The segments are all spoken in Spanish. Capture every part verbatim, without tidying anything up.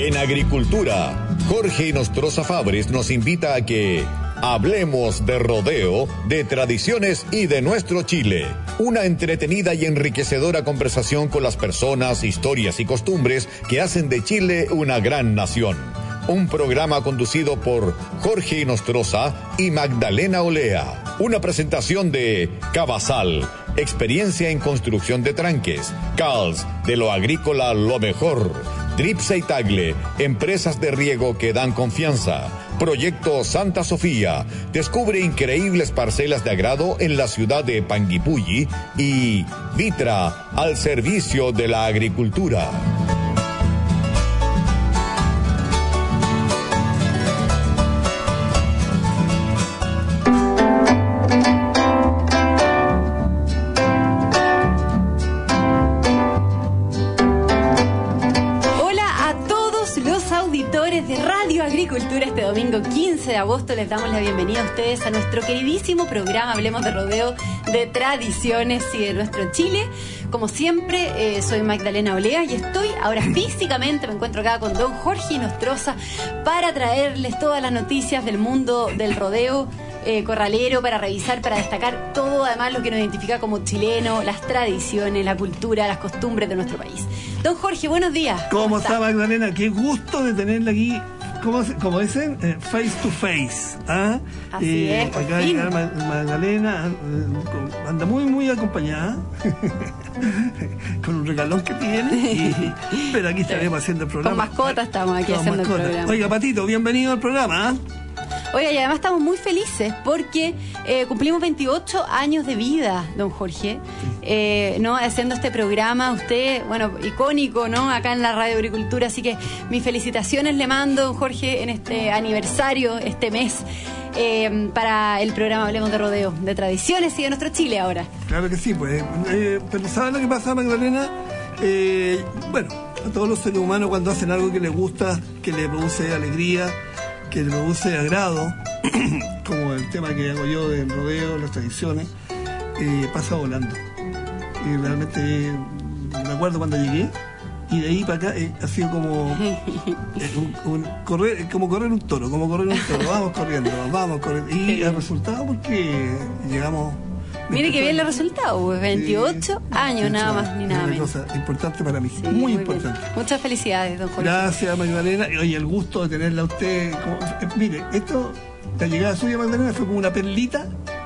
En agricultura, Jorge Nostroza Fabres nos invita a que hablemos de rodeo, de tradiciones y de nuestro Chile. Una entretenida y enriquecedora conversación con las personas, historias y costumbres que hacen de Chile una gran nación. Un programa conducido por Jorge Nostroza y Magdalena Olea. Una presentación de Cavazal, experiencia en construcción de tranques. Cals, de lo agrícola lo mejor. Tripsa y Tagle, empresas de riego que dan confianza. Proyecto Santa Sofía, descubre increíbles parcelas de agrado en la ciudad de Panguipulli. Y Vitra, al servicio de la agricultura. Agricultura, este domingo quince de agosto les damos la bienvenida a ustedes a nuestro queridísimo programa Hablemos de Rodeo, de tradiciones y de nuestro Chile. Como siempre, eh, soy Magdalena Olea y estoy ahora físicamente, me encuentro acá con don Jorge Nostroza para traerles todas las noticias del mundo del rodeo eh, corralero, para revisar, para destacar todo, además lo que nos identifica como chileno, las tradiciones, la cultura, las costumbres de nuestro país. Don Jorge, buenos días. ¿Cómo, ¿Cómo está, Magdalena? Qué gusto de tenerla aquí. Como, como dicen, eh, face to face. ¿Ah? Así eh, es, por acá fin. Magdalena eh, anda muy, muy acompañada con un regalón que tiene. Y, pero aquí estaremos haciendo el programa. Con mascota estamos aquí con haciendo mascota. el programa. Oiga, Patito, bienvenido al programa. ¿eh? Oiga, y además estamos muy felices porque eh, cumplimos veintiocho años de vida, don Jorge, eh, ¿no? Haciendo este programa, usted, bueno, icónico, ¿no? Acá en la Radio Agricultura, así que mis felicitaciones le mando, don Jorge, en este aniversario, este mes, eh, para el programa Hablemos de Rodeo, de tradiciones y de nuestro Chile ahora. Claro que sí, pues, eh, pero ¿sabes lo que pasa, Magdalena? Eh, bueno, a todos los seres humanos cuando hacen algo que les gusta, que les produce alegría, que le produce agrado, como el tema que hago yo del rodeo, las tradiciones, eh, pasa volando. Y realmente eh, me acuerdo cuando llegué, y de ahí para acá eh, ha sido como eh, un, un, correr, como correr un toro, como correr un toro, vamos corriendo, vamos corriendo. Y el resultado, porque llegamos... Mire que bien los resultados, pues veintiocho sí, años, nada más ni nada menos. Una cosa importante para mí, sí, muy, muy importante. Bien. Muchas felicidades, don Jorge. Gracias, Magdalena. Oye, el gusto de tenerla a usted. Como, eh, mire, esto, la llegada suya, Magdalena, fue como una perlita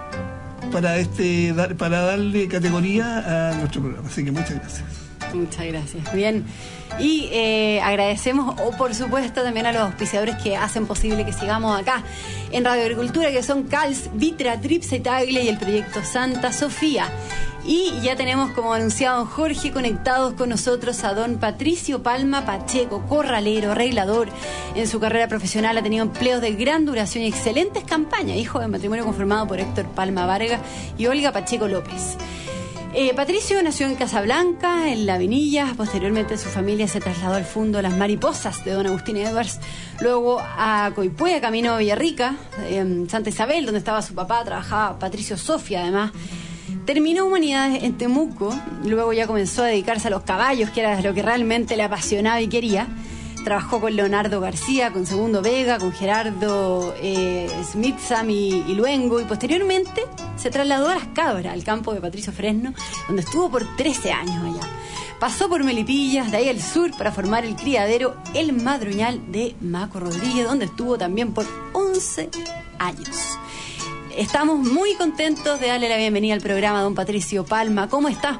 para este dar, para darle categoría a nuestro programa. Así que muchas gracias. Muchas gracias. Bien. Y eh, agradecemos, o por supuesto, también a los auspiciadores que hacen posible que sigamos acá en Radio Agricultura, que son Cals, Vitra, Tripsa y Tagle y el proyecto Santa Sofía. Y ya tenemos, como anunciado don Jorge, conectados con nosotros a don Patricio Palma Pacheco, corralero, arreglador. En su carrera profesional ha tenido empleos de gran duración y excelentes campañas, hijo de matrimonio conformado por Héctor Palma Vargas y Olga Pacheco López. Eh, Patricio nació en Casablanca, en La Vinilla. Posteriormente su familia se trasladó al Fundo Las Mariposas de don Agustín Edwards, luego a Coipue, camino a Villarrica, en Santa Isabel, donde estaba su papá, trabajaba Patricio Sofia además. Terminó humanidades en Temuco, luego ya comenzó a dedicarse a los caballos, que era lo que realmente le apasionaba y quería. Trabajó con Leonardo García, con Segundo Vega, con Gerardo eh, Smithsam y, y Luengo, y posteriormente se trasladó a Las Cabras, al campo de Patricio Fresno, donde estuvo por trece años allá. Pasó por Melipillas, de ahí al sur, para formar el criadero El Madroñal de Maco Rodríguez, donde estuvo también por once años. Estamos muy contentos de darle la bienvenida al programa a don Patricio Palma. ¿Cómo está?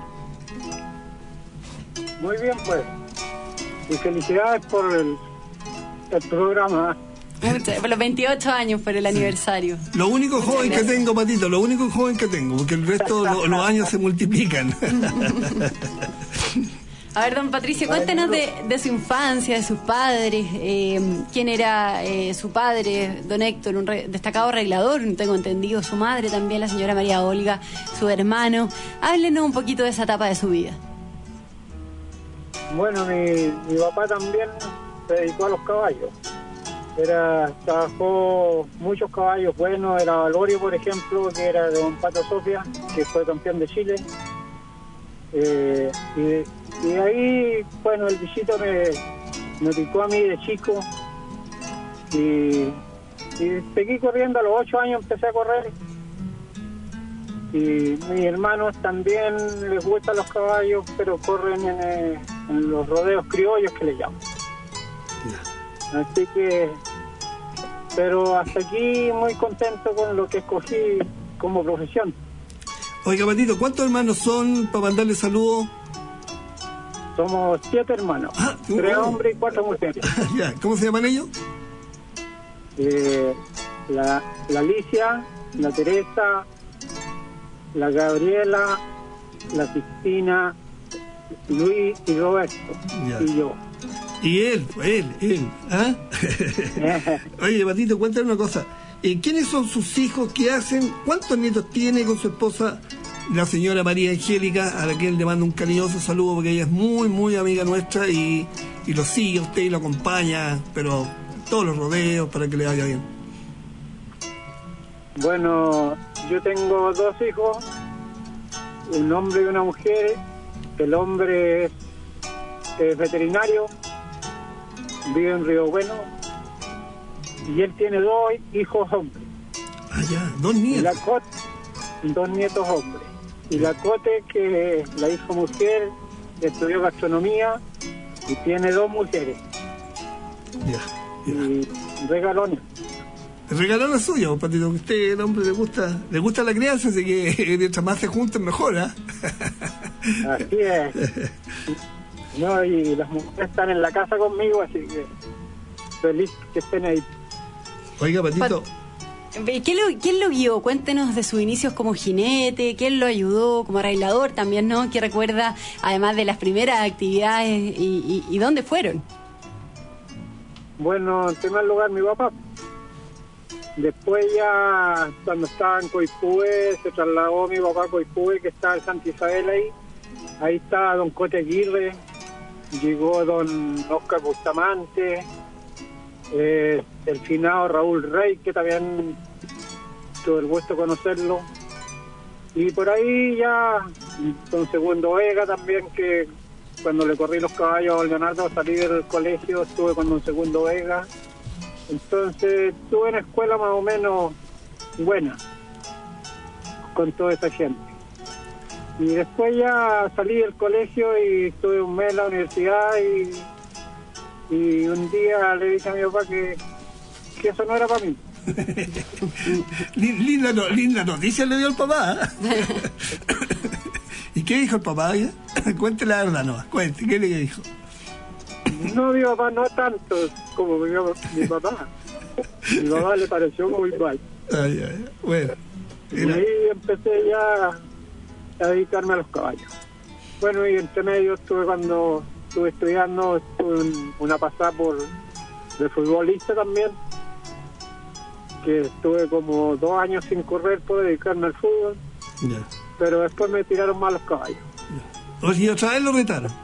Muy bien, pues. Y felicidades por el, el programa. Muchas, por los veintiocho años, por el aniversario. Lo único Muchas joven gracias. que tengo, Patito, lo único joven que tengo, porque el resto lo, los años se multiplican. A ver, don Patricio, cuéntenos de, de su infancia, de sus padres. Eh, ¿Quién era eh, su padre, don Héctor, un re, destacado arreglador? Tengo entendido, su madre también, la señora María Olga, su hermano. Háblenos un poquito de esa etapa de su vida. Bueno, mi, mi papá también se dedicó a los caballos. Era, trabajó muchos caballos buenos. Era Valorio, por ejemplo, que era de don Pato Sofia, que fue campeón de Chile. Eh, y, y ahí, bueno, el bichito me, me picó a mí de chico y, y seguí corriendo. A los ocho años empecé a correr y mis hermanos también les gustan los caballos, pero corren en, eh, en los rodeos criollos que le llaman. Yeah. Así que, pero hasta aquí muy contento con lo que escogí como profesión. Oiga, Patito, ¿cuántos hermanos son para mandarle saludos? Somos siete hermanos, ah, tres oh. hombres y cuatro mujeres. Ya, ¿cómo se llaman ellos? Eh, la, la Alicia, la Teresa, la Gabriela, la Cristina, Luis y Roberto, ya. Y yo. Y él, él, él, ¿ah? Oye, Patito, cuéntame una cosa. Eh, ¿Quiénes son sus hijos? ¿Qué hacen? ¿Cuántos nietos tiene con su esposa, la señora María Angélica, a la que él le manda un cariñoso saludo porque ella es muy, muy amiga nuestra y, y lo sigue a usted y lo acompaña, pero todos los rodeos para que le vaya bien? Bueno, yo tengo dos hijos, un hombre y una mujer. El hombre es, es veterinario, vive en Río Bueno, y él tiene dos hijos hombres. Ah, ya, dos nietos. Y la Cote, dos nietos hombres. Y la Cote, que la hija mujer, estudió gastronomía y tiene dos mujeres. Ya, ya. Y regalones. El regalón es suyo, Patito, que usted, el hombre, le gusta le gusta la crianza, así que mientras más se junten, mejor, ¿eh? Así es. No, y las mujeres están en la casa conmigo, así que feliz que estén ahí. Oiga, Patito. ¿Quién lo, ¿Quién lo guió? Cuéntenos de sus inicios como jinete, quién lo ayudó como arreglador también, ¿no? ¿Qué recuerda, además de las primeras actividades y, y, y dónde fueron? Bueno, en primer lugar, mi papá. Después ya, cuando estaba en Coipúe, se trasladó mi papá a Coipúe, que estaba en Santa Isabel ahí. Ahí estaba don Cote Aguirre, llegó don Oscar Bustamante, eh, el finado Raúl Rey, que también tuve el gusto de conocerlo. Y por ahí ya, don Segundo Vega también, que cuando le corrí los caballos a Leonardo, salí del colegio, estuve con don Segundo Vega. Entonces estuve en escuela más o menos buena con toda esa gente. Y después ya salí del colegio y estuve un mes en la universidad y, y un día le dije a mi papá que, que eso no era para mí. linda, no, linda noticia le dio el papá. ¿Y qué dijo el papá? Cuente la verdad, no, cuente, ¿qué le dijo? No, mi papá no tanto como mi, mi papá. Mi papá le pareció muy mal. Ay, ay, bueno. Era... Y ahí empecé ya a dedicarme a los caballos. Bueno, y entre medio estuve cuando estuve estudiando, estuve en una pasada por de futbolista también, que estuve como dos años sin correr por dedicarme al fútbol. Yeah. Pero después me tiraron mal los caballos. Yeah. Y otra vez lo retaron.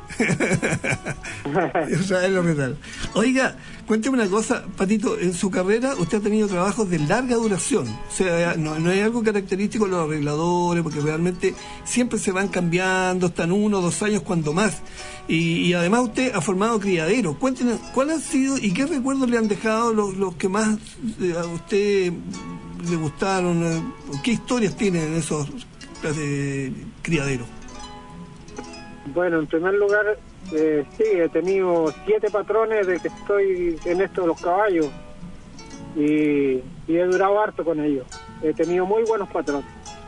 Otra vez lo retaron. Oiga, cuénteme una cosa, Patito, en su carrera usted ha tenido trabajos de larga duración. O sea, no, no hay algo característico de los arregladores, porque realmente siempre se van cambiando, están uno o dos años cuando más. Y, y además usted ha formado criaderos. Cuéntenos, ¿cuál han sido y qué recuerdos le han dejado los, los que más a usted le gustaron? ¿Qué historias tienen esos eh, criaderos? Bueno, en primer lugar, eh, sí, he tenido siete patrones desde que estoy en esto de los caballos y, y he durado harto con ellos. He tenido muy buenos patrones.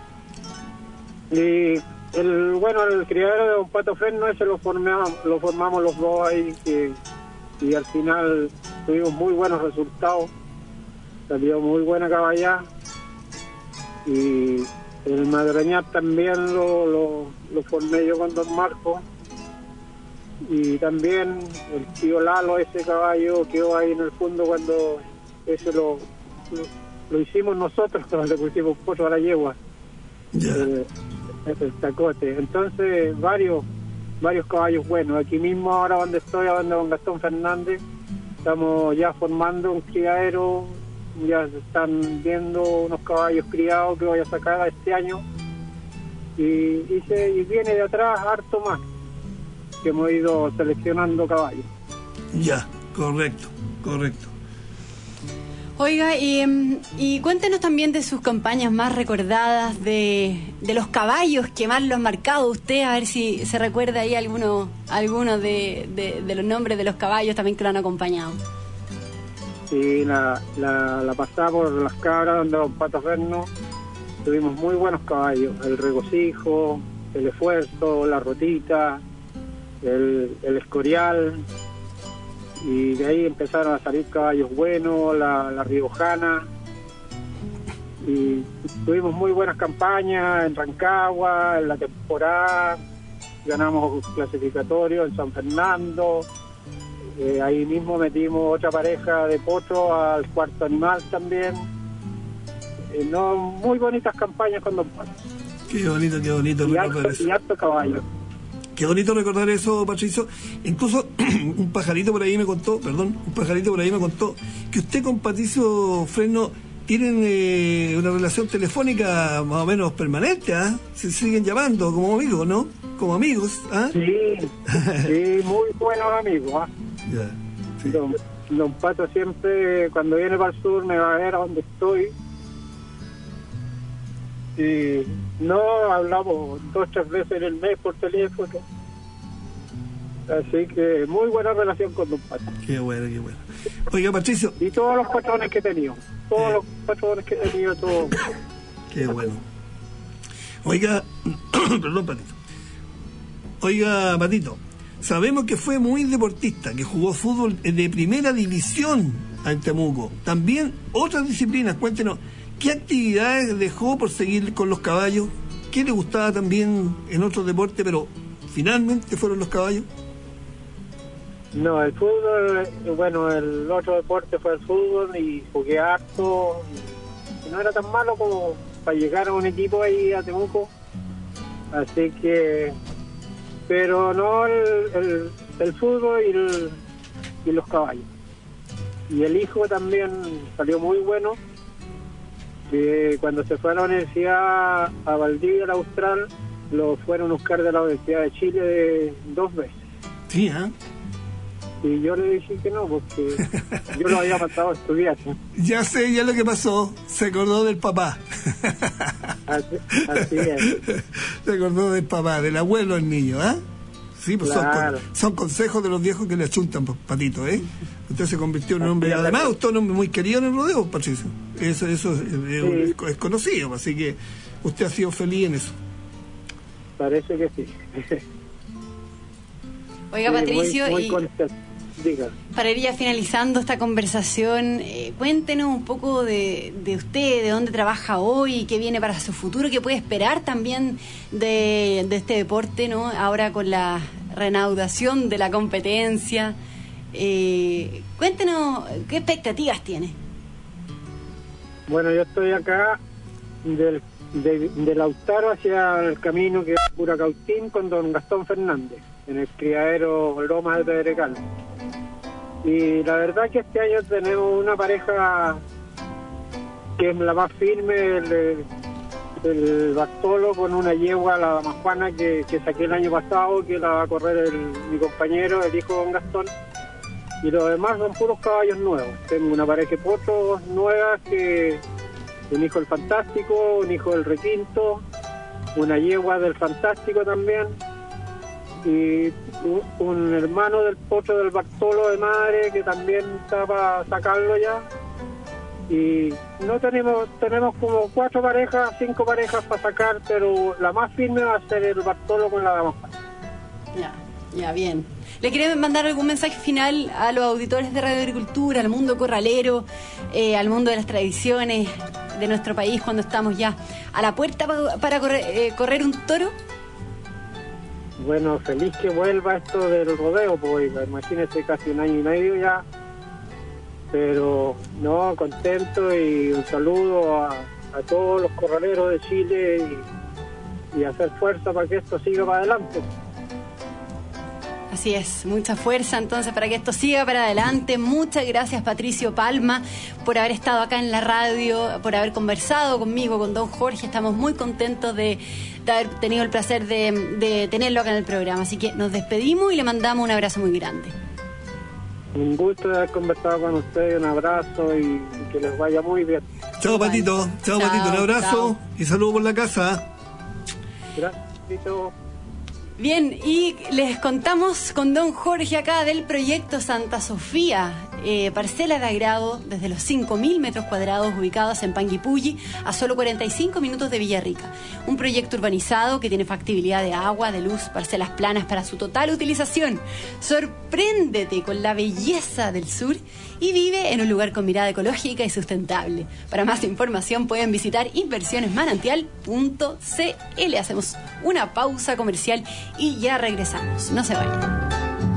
Y el bueno, el criadero de don Pato Fresno, ese lo formamos, lo formamos los dos ahí que, y al final tuvimos muy buenos resultados. Salió muy buena caballá y el Madreñar también lo, lo, lo formé yo con don Marco. Y también el tío Lalo, ese caballo quedó ahí en el fondo cuando ese lo, lo, lo hicimos nosotros, cuando le pusimos potro a la yegua. Yeah. El, el tacote. Entonces, varios varios caballos buenos. Aquí mismo, ahora donde estoy, donde don Gastón Fernández, estamos ya formando un criadero. Ya se están viendo unos caballos criados que voy a sacar este año y, y, se, y viene de atrás harto más que hemos ido seleccionando caballos. Ya, Correcto, correcto. Oiga, y, y cuéntenos también de sus campañas más recordadas, de, de los caballos que más lo han marcado usted, a ver si se recuerda ahí alguno, alguno de, de, de los nombres de los caballos también que lo han acompañado. Sí, la, la, la pasada por las cabras donde don Pato Ferno, tuvimos muy buenos caballos, el regocijo, el esfuerzo, la rotita, el, el escorial, y de ahí empezaron a salir caballos buenos, la, la riojana, y tuvimos muy buenas campañas en Rancagua, en la temporada, ganamos clasificatorio en San Fernando, eh, ahí mismo metimos otra pareja de potro al cuarto animal también, eh, no, muy bonitas campañas con don Pato. Qué bonito, qué bonito y recordar harto, eso. Y harto caballo. Qué bonito recordar eso, Patricio. Incluso un pajarito por ahí me contó, perdón, un pajarito por ahí me contó que usted con Patricio Fresno tienen eh, una relación telefónica más o menos permanente, ¿ah? ¿eh? Se siguen llamando como amigos, ¿no? Como amigos, ¿ah? ¿eh? Sí, sí, muy buenos amigos, ¿ah? ¿eh? Yeah, sí. Don, don Pato siempre, cuando viene para el sur, me va a ver a donde estoy. Y no hablamos dos o tres veces en el mes por teléfono. Así que muy buena relación con don Pato. Qué bueno, qué bueno. Oiga, Patricio. Y todos los patrones que he tenido. Todos eh. los patrones que he tenido, todos. Qué bueno. Oiga, perdón, Patito. Oiga, Patito, sabemos que fue muy deportista, que jugó fútbol de primera división en Temuco. También otras disciplinas, cuéntenos. ¿Qué actividades dejó por seguir con los caballos? ¿Qué le gustaba también en otros deportes, pero finalmente fueron los caballos? No, el fútbol, bueno, el otro deporte fue el fútbol y jugué harto. Y no era tan malo como para llegar a un equipo ahí a Temuco. Así que, pero no el, el, el fútbol y, el, y los caballos. Y el hijo también salió muy bueno. Que cuando se fue a la universidad a Valdivia, la Austral, lo fueron a buscar de la Universidad de Chile de, dos veces. Sí, ¿eh? Y yo le dije que no, porque yo lo había mandado a estudiar. Ya sé, ya lo que pasó, se acordó del papá. Así, así es. Se acordó del papá, del abuelo el niño, ¿ah? ¿eh? Sí, pues claro. son, son consejos de los viejos que le achuntan, pues, Patito, ¿eh? Usted se convirtió en un hombre, además usted es un hombre muy querido en el rodeo, Patricio. Eso, eso es, sí. es, es conocido, así que usted ha sido feliz en eso. Parece que sí. Oiga, sí, Patricio, muy, muy y contento. Diga. Para ir ya finalizando esta conversación, eh, cuéntenos un poco de, de usted, de dónde trabaja hoy, qué viene para su futuro, qué puede esperar también de, de este deporte, ¿no? Ahora con la reanudación de la competencia. Eh, cuéntenos qué expectativas tiene. Bueno, yo estoy acá del, de, de Lautaro hacia el camino que es Curacautín con don Gastón Fernández, en el criadero Lomas de Pedregal. Y la verdad que este año tenemos una pareja que es la más firme, el, el Bartolo con una yegua, la Dama Juana, que, que saqué el año pasado, que la va a correr el, mi compañero, el hijo de don Gastón. Y los demás son puros caballos nuevos. Tengo una pareja de potros nuevas, que un hijo del Fantástico, un hijo del Requinto, una yegua del Fantástico también, y un, un hermano del potro del Bartolo de madre, que también está para sacarlo ya. Y no tenemos, tenemos como cuatro parejas, cinco parejas para sacar, pero la más firme va a ser el Bartolo con la Dama. Ya, ya, bien. ¿Le quieren mandar algún mensaje final a los auditores de Radio Agricultura, al mundo corralero, eh, al mundo de las tradiciones de nuestro país, cuando estamos ya a la puerta para, para correr, eh, correr un toro? Bueno, feliz que vuelva esto del rodeo, pues imagínese, casi un año y medio ya. Pero no, contento, y un saludo a, a todos los corraleros de Chile, y, y hacer fuerza para que esto siga para adelante. Así es, mucha fuerza entonces para que esto siga para adelante. Muchas gracias, Patricio Palma, por haber estado acá en la radio, por haber conversado conmigo, con don Jorge. Estamos muy contentos de, de haber tenido el placer de, de tenerlo acá en el programa. Así que nos despedimos y le mandamos un abrazo muy grande. Un gusto de haber conversado con ustedes, un abrazo y, y que les vaya muy bien. Chao, Patito. Chao, Chao, Patito. Un abrazo chao. y saludos por la casa. Gracias, Tito. Bien, y les contamos con don Jorge acá del proyecto Santa Sofía, eh, parcela de agrado desde los cinco mil metros cuadrados ubicados en Panguipulli a solo cuarenta y cinco minutos de Villarrica. Un proyecto urbanizado que tiene factibilidad de agua, de luz, parcelas planas para su total utilización. Sorpréndete con la belleza del sur y vive en un lugar con mirada ecológica y sustentable. Para más información pueden visitar inversiones manantial punto c l. Hacemos una pausa comercial y ya regresamos. No se vayan.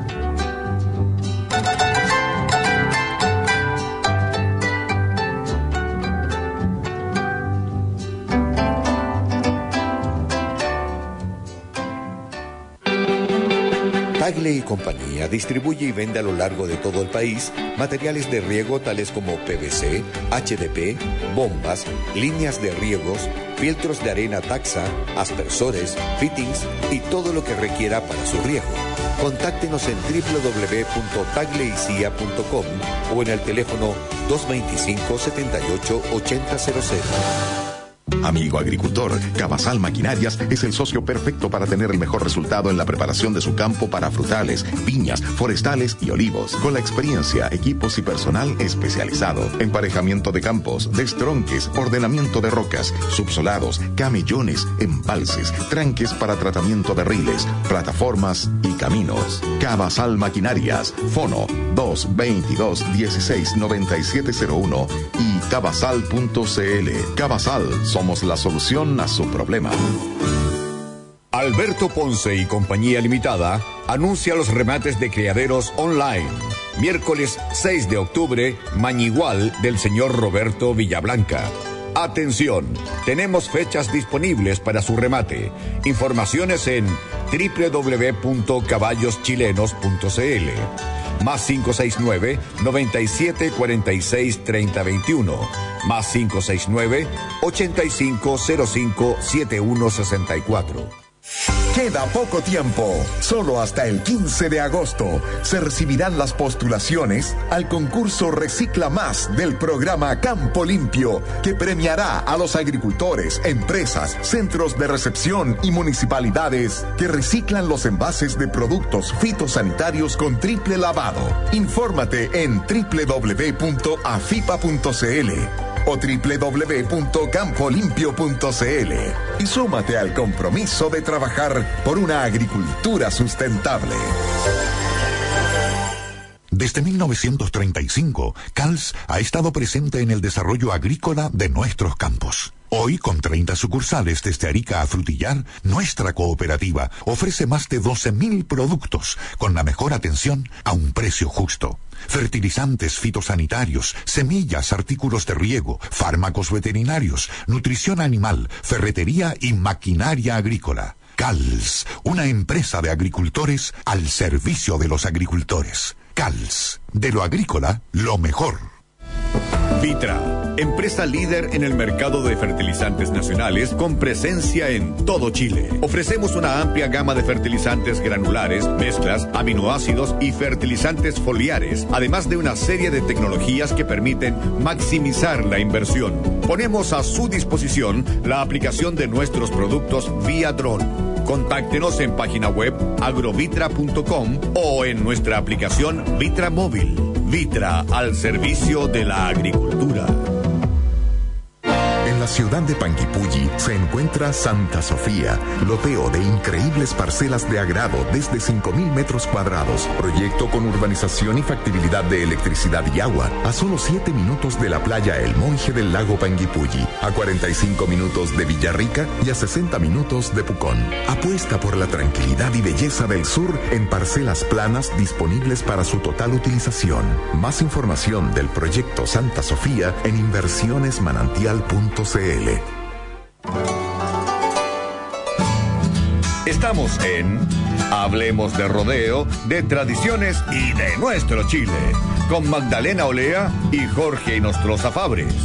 Tagle y Compañía distribuye y vende a lo largo de todo el país materiales de riego tales como P V C, H D P, bombas, líneas de riegos, filtros de arena Taxa, aspersores, fittings y todo lo que requiera para su riego. Contáctenos en doble u doble u doble u punto tagle y cia punto com o en el teléfono dos dos cinco, siete ocho, ocho cero cero cero. Amigo agricultor, Cabasal Maquinarias es el socio perfecto para tener el mejor resultado en la preparación de su campo para frutales, viñas, forestales y olivos. Con la experiencia, equipos y personal especializado. Emparejamiento de campos, destronques, ordenamiento de rocas, subsolados, camellones, embalses, tranques para tratamiento de riles, plataformas y caminos. Cabasal Maquinarias, Fono dos veintidós dieciséis noventa y siete cero uno y cabasal punto c l. Cabasal, somos la solución a su problema. Alberto Ponce y Compañía Limitada anuncia los remates de criaderos online. Miércoles seis de octubre, Mañigual del señor Roberto Villablanca. Atención, tenemos fechas disponibles para su remate. Informaciones en doble u doble u doble u punto caballos chilenos punto c l. Más cinco seis nueve, noventa y siete cuarenta y seis treinta veintiuno. Más cinco seis nueve, ochenta y cinco cero cinco setenta y uno sesenta y cuatro. Queda poco tiempo. Solo hasta el quince de agosto se recibirán las postulaciones al concurso Recicla Más del programa Campo Limpio, que premiará a los agricultores, empresas, centros de recepción y municipalidades que reciclan los envases de productos fitosanitarios con triple lavado. Infórmate en doble u doble u doble u punto afipa punto c l o doble u doble u doble u punto campo limpio punto c l y súmate al compromiso de trabajar por una agricultura sustentable. Desde mil novecientos treinta y cinco, C A L S ha estado presente en el desarrollo agrícola de nuestros campos. Hoy, con treinta sucursales desde Arica a Frutillar, nuestra cooperativa ofrece más de doce mil productos con la mejor atención a un precio justo. Fertilizantes fitosanitarios, semillas, artículos de riego, fármacos veterinarios, nutrición animal, ferretería y maquinaria agrícola. C A L S, una empresa de agricultores al servicio de los agricultores. C A L S, de lo agrícola, lo mejor. Vitra, empresa líder en el mercado de fertilizantes nacionales con presencia en todo Chile. Ofrecemos una amplia gama de fertilizantes granulares, mezclas, aminoácidos y fertilizantes foliares, además de una serie de tecnologías que permiten maximizar la inversión. Ponemos a su disposición la aplicación de nuestros productos vía dron. Contáctenos en página web agrovitra punto com o en nuestra aplicación Vitra Móvil. Vitra, al servicio de la agricultura. En la ciudad de Panguipulli se encuentra Santa Sofía, loteo de increíbles parcelas de agrado desde cinco mil metros cuadrados, proyecto con urbanización y factibilidad de electricidad y agua, a solo siete minutos de la playa El Monje del lago Panguipulli, a cuarenta y cinco minutos de Villarrica y a sesenta minutos de Pucón. Apuesta por la tranquilidad y belleza del sur en parcelas planas disponibles para su total utilización. Más información del proyecto Santa Sofía en inversiones manantial punto c l. Estamos en Hablemos de Rodeo, de tradiciones y de nuestro Chile, con Magdalena Olea y Jorge Inostroza Fabres.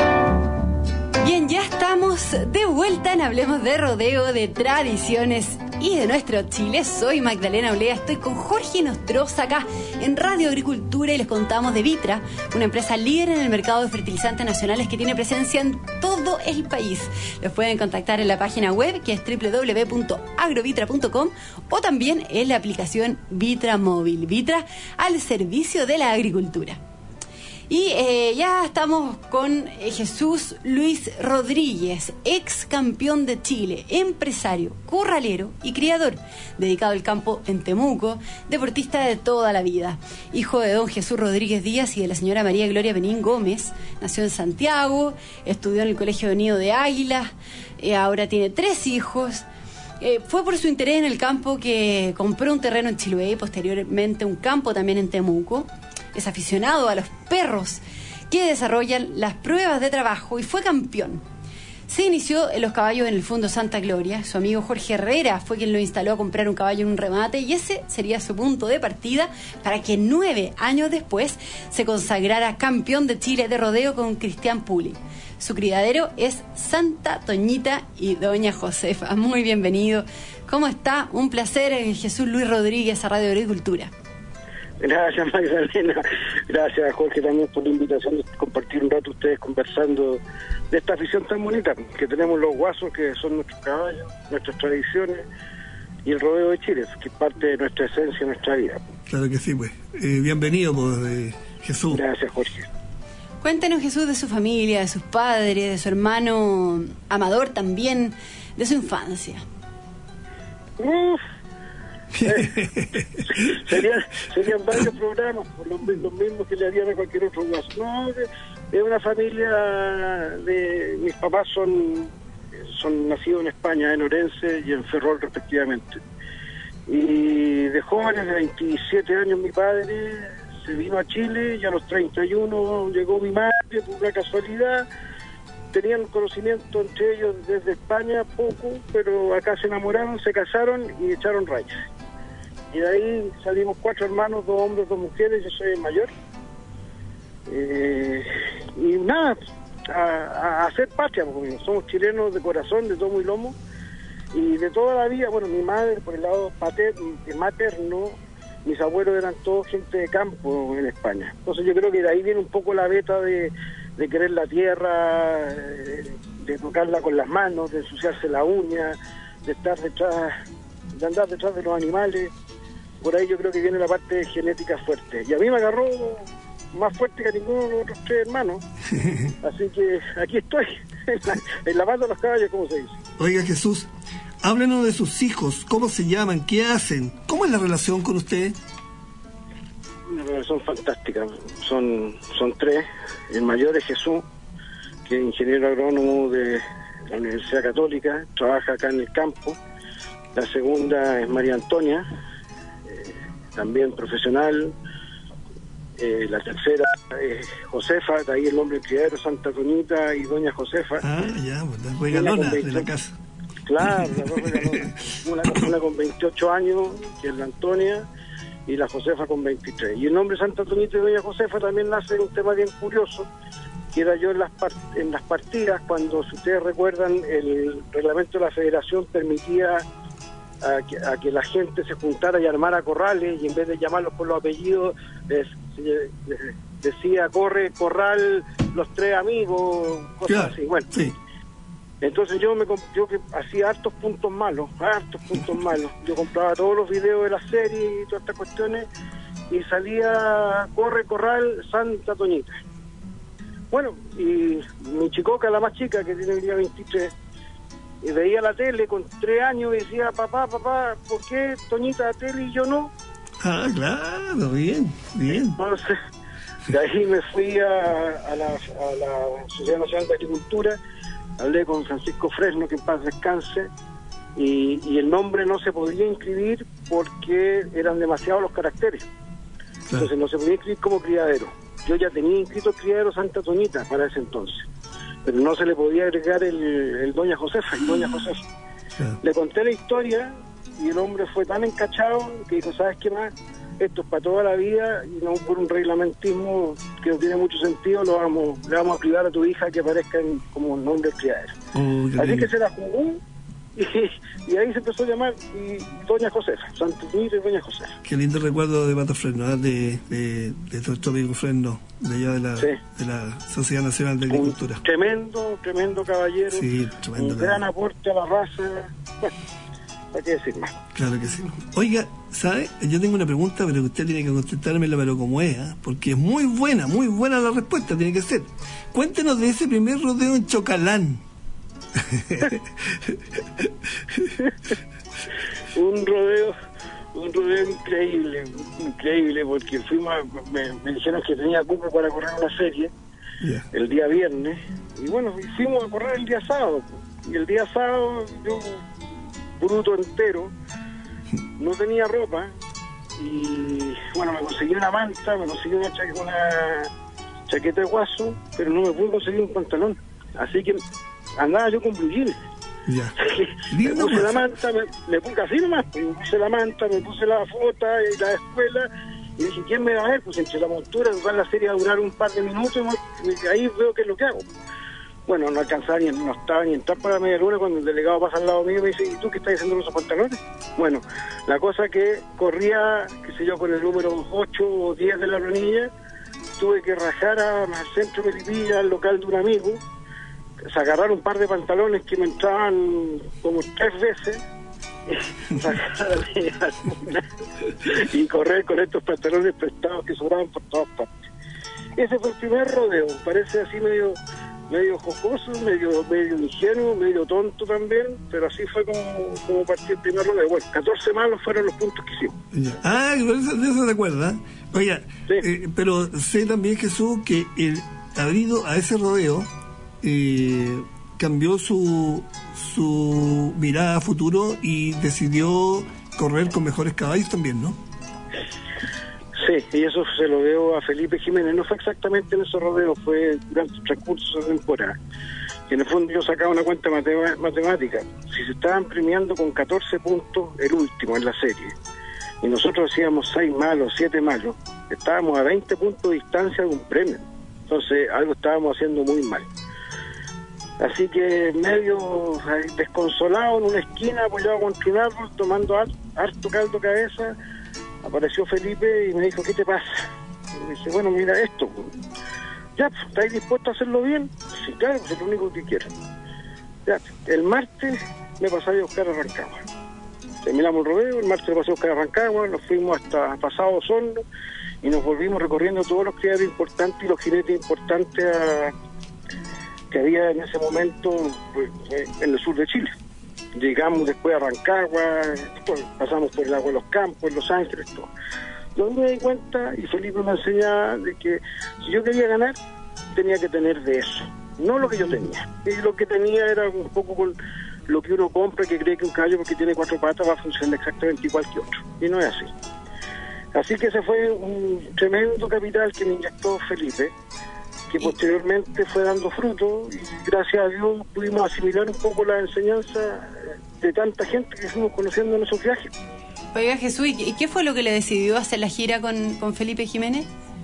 Bien, ya estamos de vuelta en Hablemos de Rodeo, de tradiciones y de nuestro Chile. Soy Magdalena Olea, estoy con Jorge Nostroza acá en Radio Agricultura y les contamos de Vitra, una empresa líder en el mercado de fertilizantes nacionales que tiene presencia en todo el país. Los pueden contactar en la página web que es doble u doble u doble u punto agrovitra punto com o también en la aplicación Vitra Móvil. Vitra al servicio de la agricultura. Y eh, ya estamos con eh, Jesús Luis Rodríguez, ex campeón de Chile, empresario, corralero y criador, dedicado al campo en Temuco, deportista de toda la vida. Hijo de don Jesús Rodríguez Díaz y de la señora María Gloria Benín Gómez, nació en Santiago, estudió en el Colegio Nido de Águilas, eh, ahora tiene tres hijos. Eh, fue por su interés en el campo que compró un terreno en Chiloé y posteriormente un campo también en Temuco. Es aficionado a los perros que desarrollan las pruebas de trabajo y fue campeón. Se inició en los caballos en el Fondo Santa Gloria. Su amigo Jorge Herrera fue quien lo instaló a comprar un caballo en un remate y ese sería su punto de partida para que nueve años después se consagrara campeón de Chile de rodeo con Cristian Puli. Su criadero es Santa Toñita y doña Josefa. Muy bienvenido. ¿Cómo está? Un placer, Jesús Luis Rodríguez, a Radio Agricultura. Gracias, Magdalena. Gracias, Jorge, también por la invitación de compartir un rato ustedes conversando de esta afición tan bonita que tenemos los guasos, que son nuestros caballos, nuestras tradiciones, y el rodeo de Chile, que es parte de nuestra esencia, nuestra vida. Claro que sí, pues. Eh, bienvenido, pues, eh, Jesús. Gracias, Jorge. Cuéntenos, Jesús, de su familia, de sus padres, de su hermano Amador también, de su infancia. Uf. Eh, serían, serían varios programas, los, los mismos que le harían a cualquier otro guaso. No, de, de una familia de mis papás son son nacidos en España, en Orense y en Ferrol respectivamente. Y de jóvenes, de veintisiete años, mi padre se vino a Chile y a los treinta y uno llegó mi madre por una casualidad. Tenían conocimiento entre ellos desde España, poco, pero acá se enamoraron, se casaron y echaron raíces. Y de ahí salimos cuatro hermanos, dos hombres, dos mujeres, yo soy el mayor. Eh, y nada, a, a hacer patria, porque somos chilenos de corazón, de tomo y lomo, y de toda la vida. Bueno, mi madre, por el lado paterno, materno, mis abuelos eran todos gente de campo en España. Entonces yo creo que de ahí viene un poco la beta de, de querer la tierra, de tocarla con las manos, de ensuciarse la uña, de estar detrás, de andar detrás de los animales. Por ahí yo creo que viene la parte genética fuerte. Y a mí me agarró más fuerte que a ninguno de los otros tres hermanos. Así que aquí estoy, en la, en la banda de los caballos, como se dice. Oiga, Jesús, háblenos de sus hijos. ¿Cómo se llaman? ¿Qué hacen? ¿Cómo es la relación con usted? Una relación fantástica. Son, son tres. El mayor es Jesús, que es ingeniero agrónomo de la Universidad Católica, trabaja acá en el campo. La segunda es María Antonia, eh, también profesional. Eh, la tercera es Josefa, de ahí el nombre del criadero, Santa Toñita y doña Josefa. Ah, ya, pues la regalona de la casa. Claro, la regalona. Una, una con veintiocho años, que es la Antonia, y la Josefa con veintitrés. Y el nombre Santa Toñita y doña Josefa también nace de un tema bien curioso, que era yo en las, part en las partidas, cuando, si ustedes recuerdan, el reglamento de la federación permitía a que, a que la gente se juntara y armara corrales, y en vez de llamarlos por los apellidos, les, les, les decía corre, corral, los tres amigos, cosas claro, así. Bueno, sí. Entonces yo me yo que hacía hartos puntos malos, hartos puntos malos. Yo compraba todos los videos de la serie y todas estas cuestiones, y salía corre, corral, Santa Toñita. Bueno, y mi chicoca, la más chica, que tiene el día veintitrés, y veía la tele con tres años y decía, papá, papá, ¿por qué Toñita la tele y yo no? Ah, claro, bien, bien. Entonces, de ahí me fui a, a, la, a la Sociedad Nacional de Agricultura, hablé con Francisco Fresno, que en paz descanse, y, y el nombre no se podía inscribir porque eran demasiados los caracteres. Entonces no se podía inscribir como criadero. Yo ya tenía inscrito el criadero Santa Toñita para ese entonces, pero no se le podía agregar el, el doña Josefa, el doña Josefa. Yeah. Le conté la historia y el hombre fue tan encachado que dijo, ¿sabes qué más? Esto es para toda la vida y no por un reglamentismo que no tiene mucho sentido, lo vamos, le vamos a privar a tu hija que aparezca en, como nombre del criadero. Oh, Así bien. Que se la jugó y, y ahí se empezó a llamar y Doña Josefa, Santo Domingo y Doña Josefa. Qué lindo recuerdo de Pato Fresno, ¿eh? de, de, de nuestro amigo Fresno, de allá de la, sí. de la Sociedad Nacional de Agricultura. Un tremendo, tremendo caballero, sí, tremendo un gran aporte a la raza. Bueno, hay que decir más. Claro que sí. Oiga, ¿sabe? Yo tengo una pregunta, pero que usted tiene que contestármela, pero como es, ¿eh? Porque es muy buena, muy buena la respuesta, tiene que ser. Cuéntenos de ese primer rodeo en Chocalán. un rodeo un rodeo increíble increíble porque fuimos a, me, me dijeron que tenía cupo para correr una serie yeah. el día viernes y bueno, fuimos a correr el día sábado y el día sábado yo bruto entero no tenía ropa y bueno, me conseguí una manta, me conseguí una, cha- una chaqueta de guaso, pero no me pude conseguir un pantalón, así que andaba yo con blue jeans. Ya. me puse pues. la manta, me, me puse así nomás, me puse la manta, me puse la fota y la escuela, y dije, ¿quién me va a ver? Pues entre la montura, toda la serie va a durar un par de minutos, y ahí veo qué es lo que hago. Bueno, no alcanzaba ni, no estaba ni entrar para la media luna cuando el delegado pasa al lado mío y me dice, ¿y tú qué estás haciendo con esos pantalones? Bueno, la cosa que corría, qué sé yo, con el número ocho o diez de la planilla, tuve que rajar a, al centro de Melipilla, al local de un amigo, se agarrar un par de pantalones que me entraban como tres veces y correr con estos pantalones prestados que sobraban por todas partes. Ese fue el primer rodeo, parece así medio medio jocoso, medio medio ingenuo, medio tonto también, pero así fue como, como partió el primer rodeo. Bueno, catorce malos fueron los puntos que hicimos. Ah, de eso se acuerda. Oiga, sí. eh, pero sé también, Jesús, que el haber ido a ese rodeo Eh, cambió su su mirada a futuro y decidió correr con mejores caballos también, ¿no? Sí, y eso se lo debo a Felipe Jiménez. No fue exactamente en ese rodeo, fue durante el transcurso de temporada. Y en el fondo yo sacaba una cuenta matem- matemática. Si se estaban premiando con catorce puntos el último en la serie, y nosotros hacíamos seis malos, siete malos, estábamos a veinte puntos de distancia de un premio. Entonces algo estábamos haciendo muy mal. Así que medio desconsolado en una esquina, apoyado contra un árbol, tomando harto caldo cabeza, apareció Felipe y me dijo, ¿qué te pasa? Y me dice, bueno, mira esto. Ya, ¿estáis dispuestos a hacerlo bien? Sí, claro, pues es lo único que quiero. Ya, el martes me pasé a buscar a Rancagua. Terminamos el rodeo, el martes me pasé a buscar a Rancagua, nos fuimos hasta Pasado Osorno y nos volvimos recorriendo todos los criaderos importantes y los jinetes importantes a... que había en ese momento pues, en el sur de Chile. Llegamos después a Rancagua, pues, pasamos por el Agua de los Campos, en Los Ángeles, todo. Yo me di cuenta, y Felipe me enseñaba, de que si yo quería ganar, tenía que tener de eso, no lo que yo tenía. Y lo que tenía era un poco con lo que uno compra, que cree que un caballo porque tiene cuatro patas va a funcionar exactamente igual que otro. Y no es así. Así que ese fue un tremendo capital que me inyectó Felipe, que posteriormente fue dando fruto y gracias a Dios pudimos asimilar un poco la enseñanza de tanta gente que fuimos conociendo en esos viajes. Oiga, Jesús, ¿y qué fue lo que le decidió hacer la gira con, con Felipe Jiménez?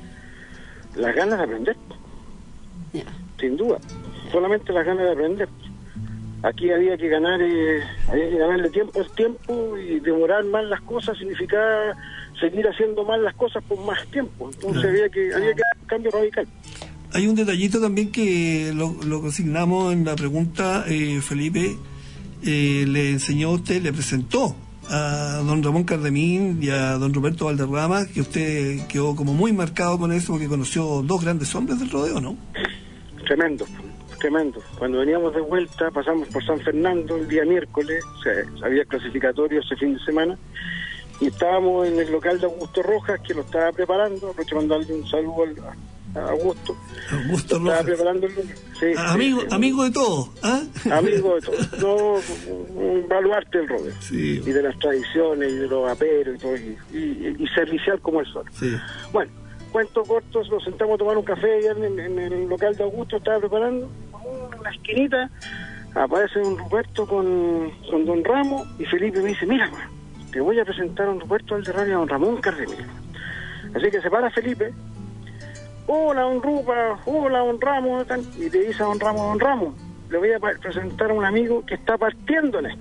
Las ganas de aprender, yeah. sin duda, solamente las ganas de aprender. Aquí había que ganar, eh, había que ganarle tiempo al tiempo y demorar más las cosas significaba seguir haciendo mal las cosas por más tiempo. Entonces claro. había que había que dar un cambio radical. Hay un detallito también que lo, lo consignamos en la pregunta, eh, Felipe, eh, le enseñó a usted, le presentó a don Ramón Cardemín y a don Roberto Valderrama, que usted quedó como muy marcado con eso, porque conoció dos grandes hombres del rodeo, ¿no? Tremendo, tremendo. Cuando veníamos de vuelta, pasamos por San Fernando el día miércoles, o sea, había clasificatorio ese fin de semana, y estábamos en el local de Augusto Rojas, que lo estaba preparando, aprovecho mandarle un saludo al... a Augusto. Augusto estaba Rojas. preparando el... sí, amigo, sí, amigo de todo, ¿ah? Amigo de todo. No, un baluarte del rodeo. Sí. Y de las tradiciones, y de los aperos, y todo, y, y, y servicial como el sol. Sí. Bueno, cuento corto, nos sentamos a tomar un café allá en, en el local de Augusto, estaba preparando, en una esquinita, aparece don Ruperto con, con don Ramos, y Felipe me dice, mira, te voy a presentar a don Ruperto Valderrama y a don Ramón Cardemín. Así que se para Felipe, hola don Rupa, hola don Ramos, y le dice a don Ramos, don Ramos, le voy a presentar a un amigo que está partiendo en esto.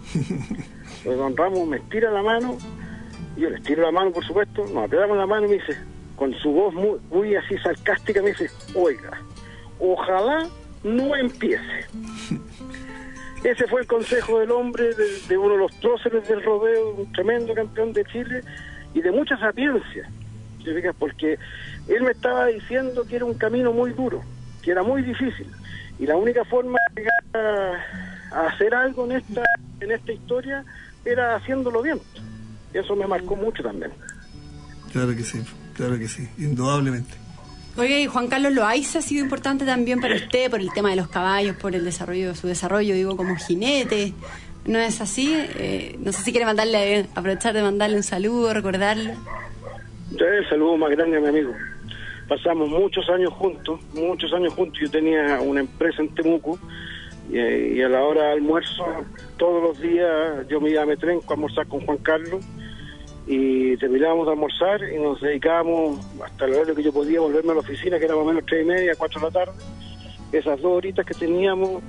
Entonces don Ramos me estira la mano, y yo le estiro la mano, por supuesto, nos apretamos la mano y me dice, con su voz muy, muy así sarcástica, me dice, oiga, ojalá no empiece. Ese fue el consejo del hombre, de, de uno de los próceres del rodeo, un tremendo campeón de Chile, y de mucha sapiencia, ¿te fijas? Porque él me estaba diciendo que era un camino muy duro, que era muy difícil, y la única forma de llegar a, a hacer algo en esta en esta historia era haciéndolo bien. Y eso me marcó mucho también. Claro que sí, claro que sí, indudablemente. Oye, y Juan Carlos Loaiza ha sido importante también para usted por el tema de los caballos, por el desarrollo, su desarrollo, digo, como jinete. ¿No es así? Eh, no sé si quiere mandarle, aprovechar de mandarle un saludo, recordarle. El saludo más grande a mi amigo. Pasamos muchos años juntos, muchos años juntos. Yo tenía una empresa en Temuco y, y a la hora de almuerzo, todos los días yo me iba a Metrenco a almorzar con Juan Carlos y terminábamos de almorzar y nos dedicábamos hasta la hora que yo podía volverme a la oficina, que era más o menos tres y media, cuatro de la tarde. Esas dos horitas que teníamos,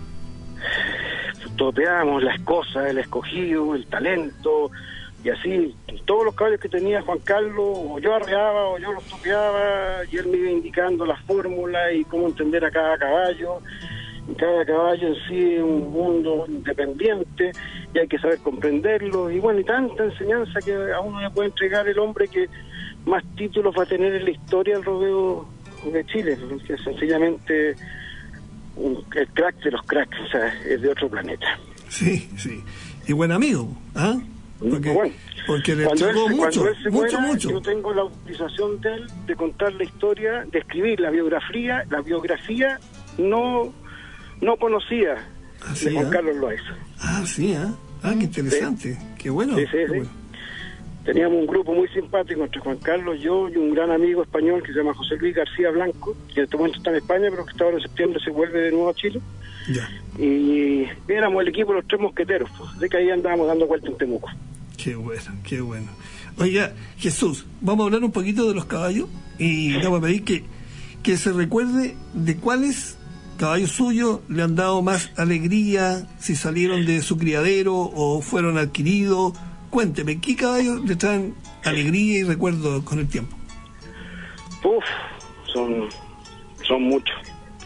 topeábamos las cosas, el escogido, el talento, y así, todos los caballos que tenía Juan Carlos, o yo arreaba, o yo los topeaba, y él me iba indicando las fórmulas y cómo entender a cada caballo. Cada caballo en sí es un mundo independiente y hay que saber comprenderlo, y bueno, y tanta enseñanza que a uno le puede entregar el hombre que más títulos va a tener en la historia del rodeo de Chile, que es sencillamente un, el crack de los cracks, o sea, es de otro planeta. Sí, sí, y buen amigo, ¿ah? Porque, bueno, porque le cuando él, mucho, cuando él se mucho, muera, mucho. yo tengo la autorización de él de contar la historia, de escribir la biografía, la biografía no no conocía ah, sí, de Juan ¿eh? Carlos Loaiza. Ah, sí, ¿ah? Ah, qué interesante, sí. Qué bueno. Sí, sí, qué sí. bueno. Teníamos un grupo muy simpático entre Juan Carlos, yo y un gran amigo español que se llama José Luis García Blanco, que en este momento está en España, pero que está ahora en septiembre se vuelve de nuevo a Chile. Ya. Y éramos el equipo de los tres mosqueteros, pues, de que ahí andábamos dando vueltas en Temuco. Qué bueno, qué bueno. Oiga, Jesús, vamos a hablar un poquito de los caballos y vamos a pedir que, que se recuerde de cuáles caballos suyos le han dado más alegría, si salieron de su criadero o fueron adquiridos. Cuénteme, ¿qué caballos le traen alegría y recuerdo con el tiempo? Uf, son, son muchos,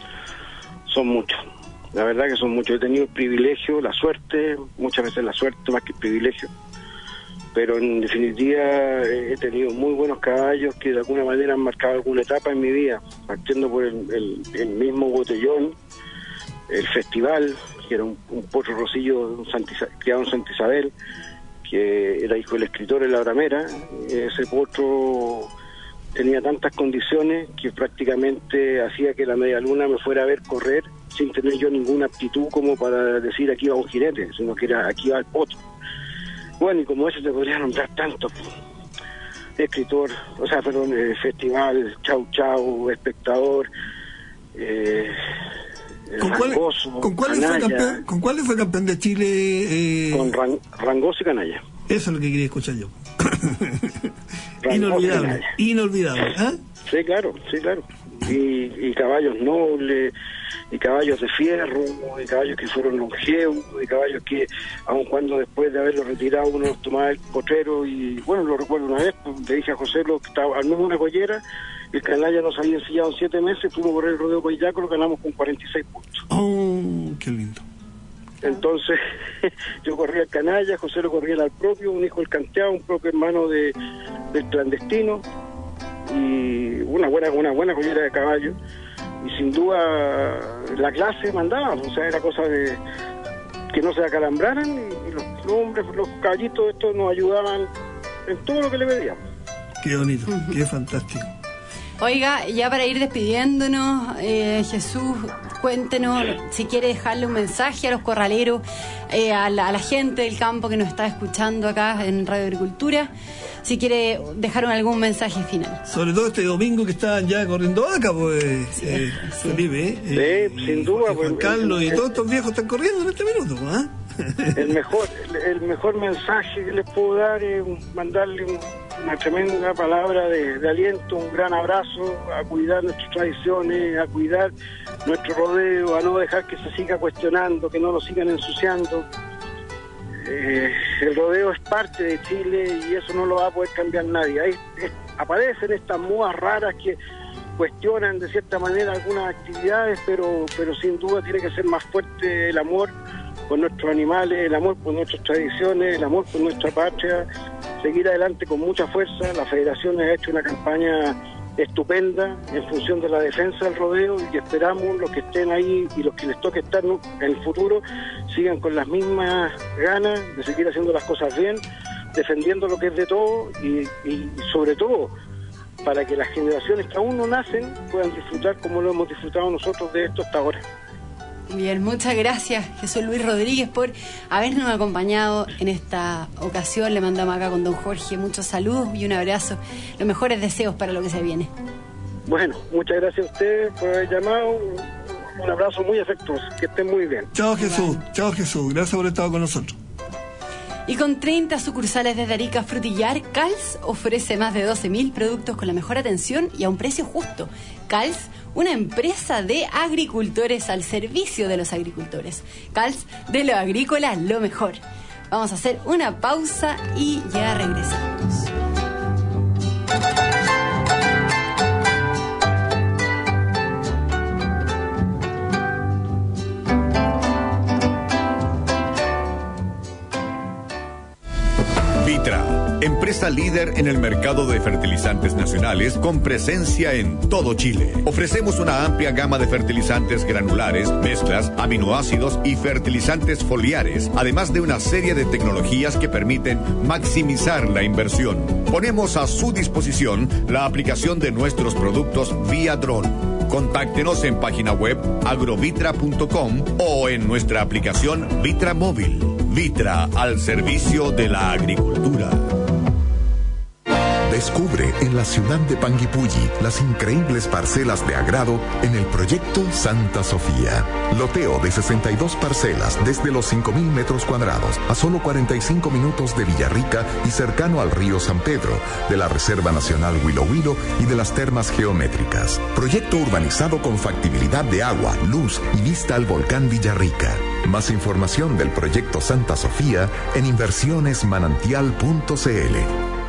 son muchos. La verdad que son muchos. He tenido el privilegio, la suerte, muchas veces la suerte más que el privilegio, pero en definitiva he tenido muy buenos caballos que de alguna manera han marcado alguna etapa en mi vida, partiendo por el, el, el mismo Botellón, el Festival, que era un, un potro rosillo criado en Santa Isabel, que era hijo del escritor en La Bramera. Ese potro tenía tantas condiciones que prácticamente hacía que la media luna me fuera a ver correr sin tener yo ninguna aptitud como para decir aquí va un jinete, sino que era aquí va el potro. Bueno, y como eso te podría nombrar tanto, escritor, o sea, perdón, eh, Festival, Chau Chau, Espectador, eh, ¿Con, Rangoso, cuál, ¿con, cuáles fue campeón, ¿Con cuáles fue campeón de Chile? Eh... Con Ran, Rangoso y Canalla. Eso es lo que quería escuchar yo. Inolvidable, inolvidable. ¿Ah? Sí, claro, sí, claro. Y, y caballos nobles, y caballos de fierro, y caballos que fueron longevos, y caballos que, aun cuando después de haberlos retirado, uno los tomaba el potrero, y bueno, lo recuerdo una vez, le dije a José lo que estaba al menos una collera, el Canalla nos había ensillado en siete meses, fuimos a correr el rodeo Coillaco, lo ganamos con cuarenta y seis puntos. Oh, qué lindo. Entonces, yo corría al Canalla, José lo corría al propio, un hijo del Canteado, un propio hermano de, del clandestino, y una buena una buena collera de caballos, y sin duda la clase mandaba, o sea, era cosa de que no se acalambraran, y, y los, los hombres, los caballitos estos nos ayudaban en todo lo que le pedíamos. Qué bonito, uh-huh. Qué fantástico. Oiga, ya para ir despidiéndonos, eh, Jesús, cuéntenos si quiere dejarle un mensaje a los corraleros, eh, a, la, a la gente del campo que nos está escuchando acá en Radio Agricultura, si quiere dejar algún mensaje final. Sobre todo este domingo que estaban ya corriendo vaca, pues, sí, eh, sí. Felipe, eh, sí, sin duda. Juan pues, Carlos el, y todos estos viejos están corriendo en este minuto, ¿eh? El mejor, el, el mejor mensaje que les puedo dar es mandarle un, una tremenda palabra de, de aliento, un gran abrazo, a cuidar nuestras tradiciones, a cuidar nuestro rodeo, a no dejar que se siga cuestionando, que no lo sigan ensuciando. eh, el rodeo es parte de Chile y eso no lo va a poder cambiar nadie. Ahí es, aparecen estas modas raras que cuestionan de cierta manera algunas actividades, pero, pero sin duda tiene que ser más fuerte el amor por nuestros animales, el amor por nuestras tradiciones, el amor por nuestra patria, seguir adelante con mucha fuerza. La Federación ha hecho una campaña estupenda en función de la defensa del rodeo y esperamos los que estén ahí y los que les toque estar en el futuro sigan con las mismas ganas de seguir haciendo las cosas bien, defendiendo lo que es de todo y, y sobre todo para que las generaciones que aún no nacen puedan disfrutar como lo hemos disfrutado nosotros de esto hasta ahora. Bien, muchas gracias Jesús Luis Rodríguez por habernos acompañado en esta ocasión. Le mandamos acá con don Jorge muchos saludos y un abrazo, los mejores deseos para lo que se viene. Bueno, muchas gracias a ustedes por haber llamado, un abrazo muy afectuoso, que estén muy bien. Chao Jesús, chao Jesús, gracias por estar con nosotros. Y con treinta sucursales desde Arica a Frutillar, Cals ofrece más de doce mil productos con la mejor atención y a un precio justo. Cals, una empresa de agricultores al servicio de los agricultores. Cals, de lo agrícola, lo mejor. Vamos a hacer una pausa y ya regresamos. Vitra, empresa líder en el mercado de fertilizantes nacionales con presencia en todo Chile. Ofrecemos una amplia gama de fertilizantes granulares, mezclas, aminoácidos y fertilizantes foliares, además de una serie de tecnologías que permiten maximizar la inversión. Ponemos a su disposición la aplicación de nuestros productos vía dron. Contáctenos en página web agrovitra punto com o en nuestra aplicación Vitra Móvil. Vitra, al servicio de la agricultura. Descubre en la ciudad de Panguipulli las increíbles parcelas de agrado en el proyecto Santa Sofía. Loteo de sesenta y dos parcelas desde los cinco mil metros cuadrados a solo cuarenta y cinco minutos de Villarrica y cercano al río San Pedro, de la Reserva Nacional Huilo Huilo y de las termas geométricas. Proyecto urbanizado con factibilidad de agua, luz y vista al volcán Villarrica. Más información del proyecto Santa Sofía en inversiones manantial punto c l.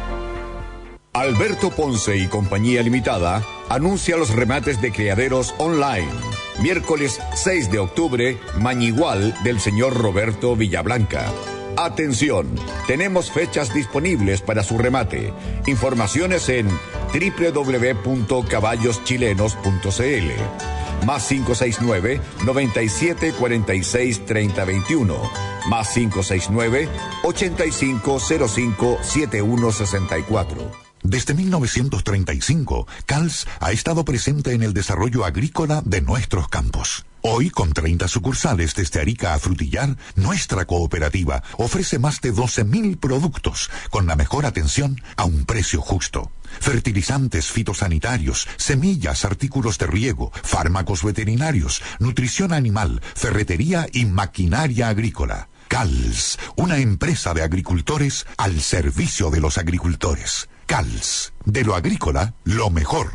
Alberto Ponce y Compañía Limitada anuncia los remates de criaderos online. Miércoles seis de octubre, Mañigual del señor Roberto Villablanca. Atención, tenemos fechas disponibles para su remate. Informaciones en doble u doble u doble u punto caballos chilenos punto c l. Más cinco seis nueve, noventa y siete cuarenta y seis treinta veintiuno. Más cinco seis nueve, ochenta y cinco cero cinco setenta y uno sesenta y cuatro. Desde mil novecientos treinta y cinco, Cals ha estado presente en el desarrollo agrícola de nuestros campos. Hoy, con treinta sucursales desde Arica a Frutillar, nuestra cooperativa ofrece más de doce mil productos con la mejor atención a un precio justo. Fertilizantes fitosanitarios, semillas, artículos de riego, fármacos veterinarios, nutrición animal, ferretería y maquinaria agrícola. Cals, una empresa de agricultores al servicio de los agricultores. Cals, de lo agrícola, lo mejor.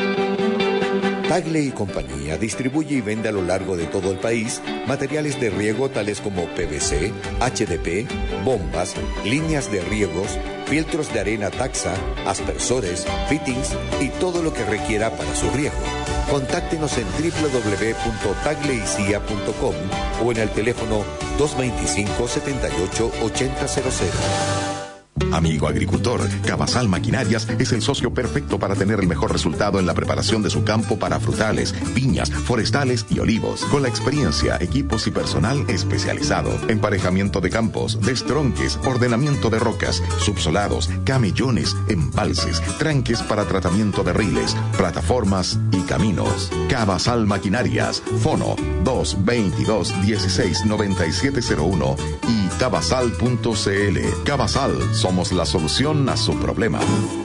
Tagle y Compañía distribuye y vende a lo largo de todo el país materiales de riego tales como P V C, H D P, bombas, líneas de riegos, filtros de arena Taxa, aspersores, fittings y todo lo que requiera para su riego. Contáctenos en doble u doble u doble u punto tagle y cia punto com o en el teléfono dos veinticinco, setenta y ocho, ochenta cero cero. Amigo agricultor, Cabasal Maquinarias es el socio perfecto para tener el mejor resultado en la preparación de su campo para frutales, piñas, forestales y olivos. Con la experiencia, equipos y personal especializado. Emparejamiento de campos, destronques, ordenamiento de rocas, subsolados, camellones, embalses, tranques para tratamiento de riles, plataformas y caminos. Cabasal Maquinarias, Fono dos veintidós dieciséis noventa y siete cero uno y cabasal punto c l. Cabasal, somos la solución a su problema.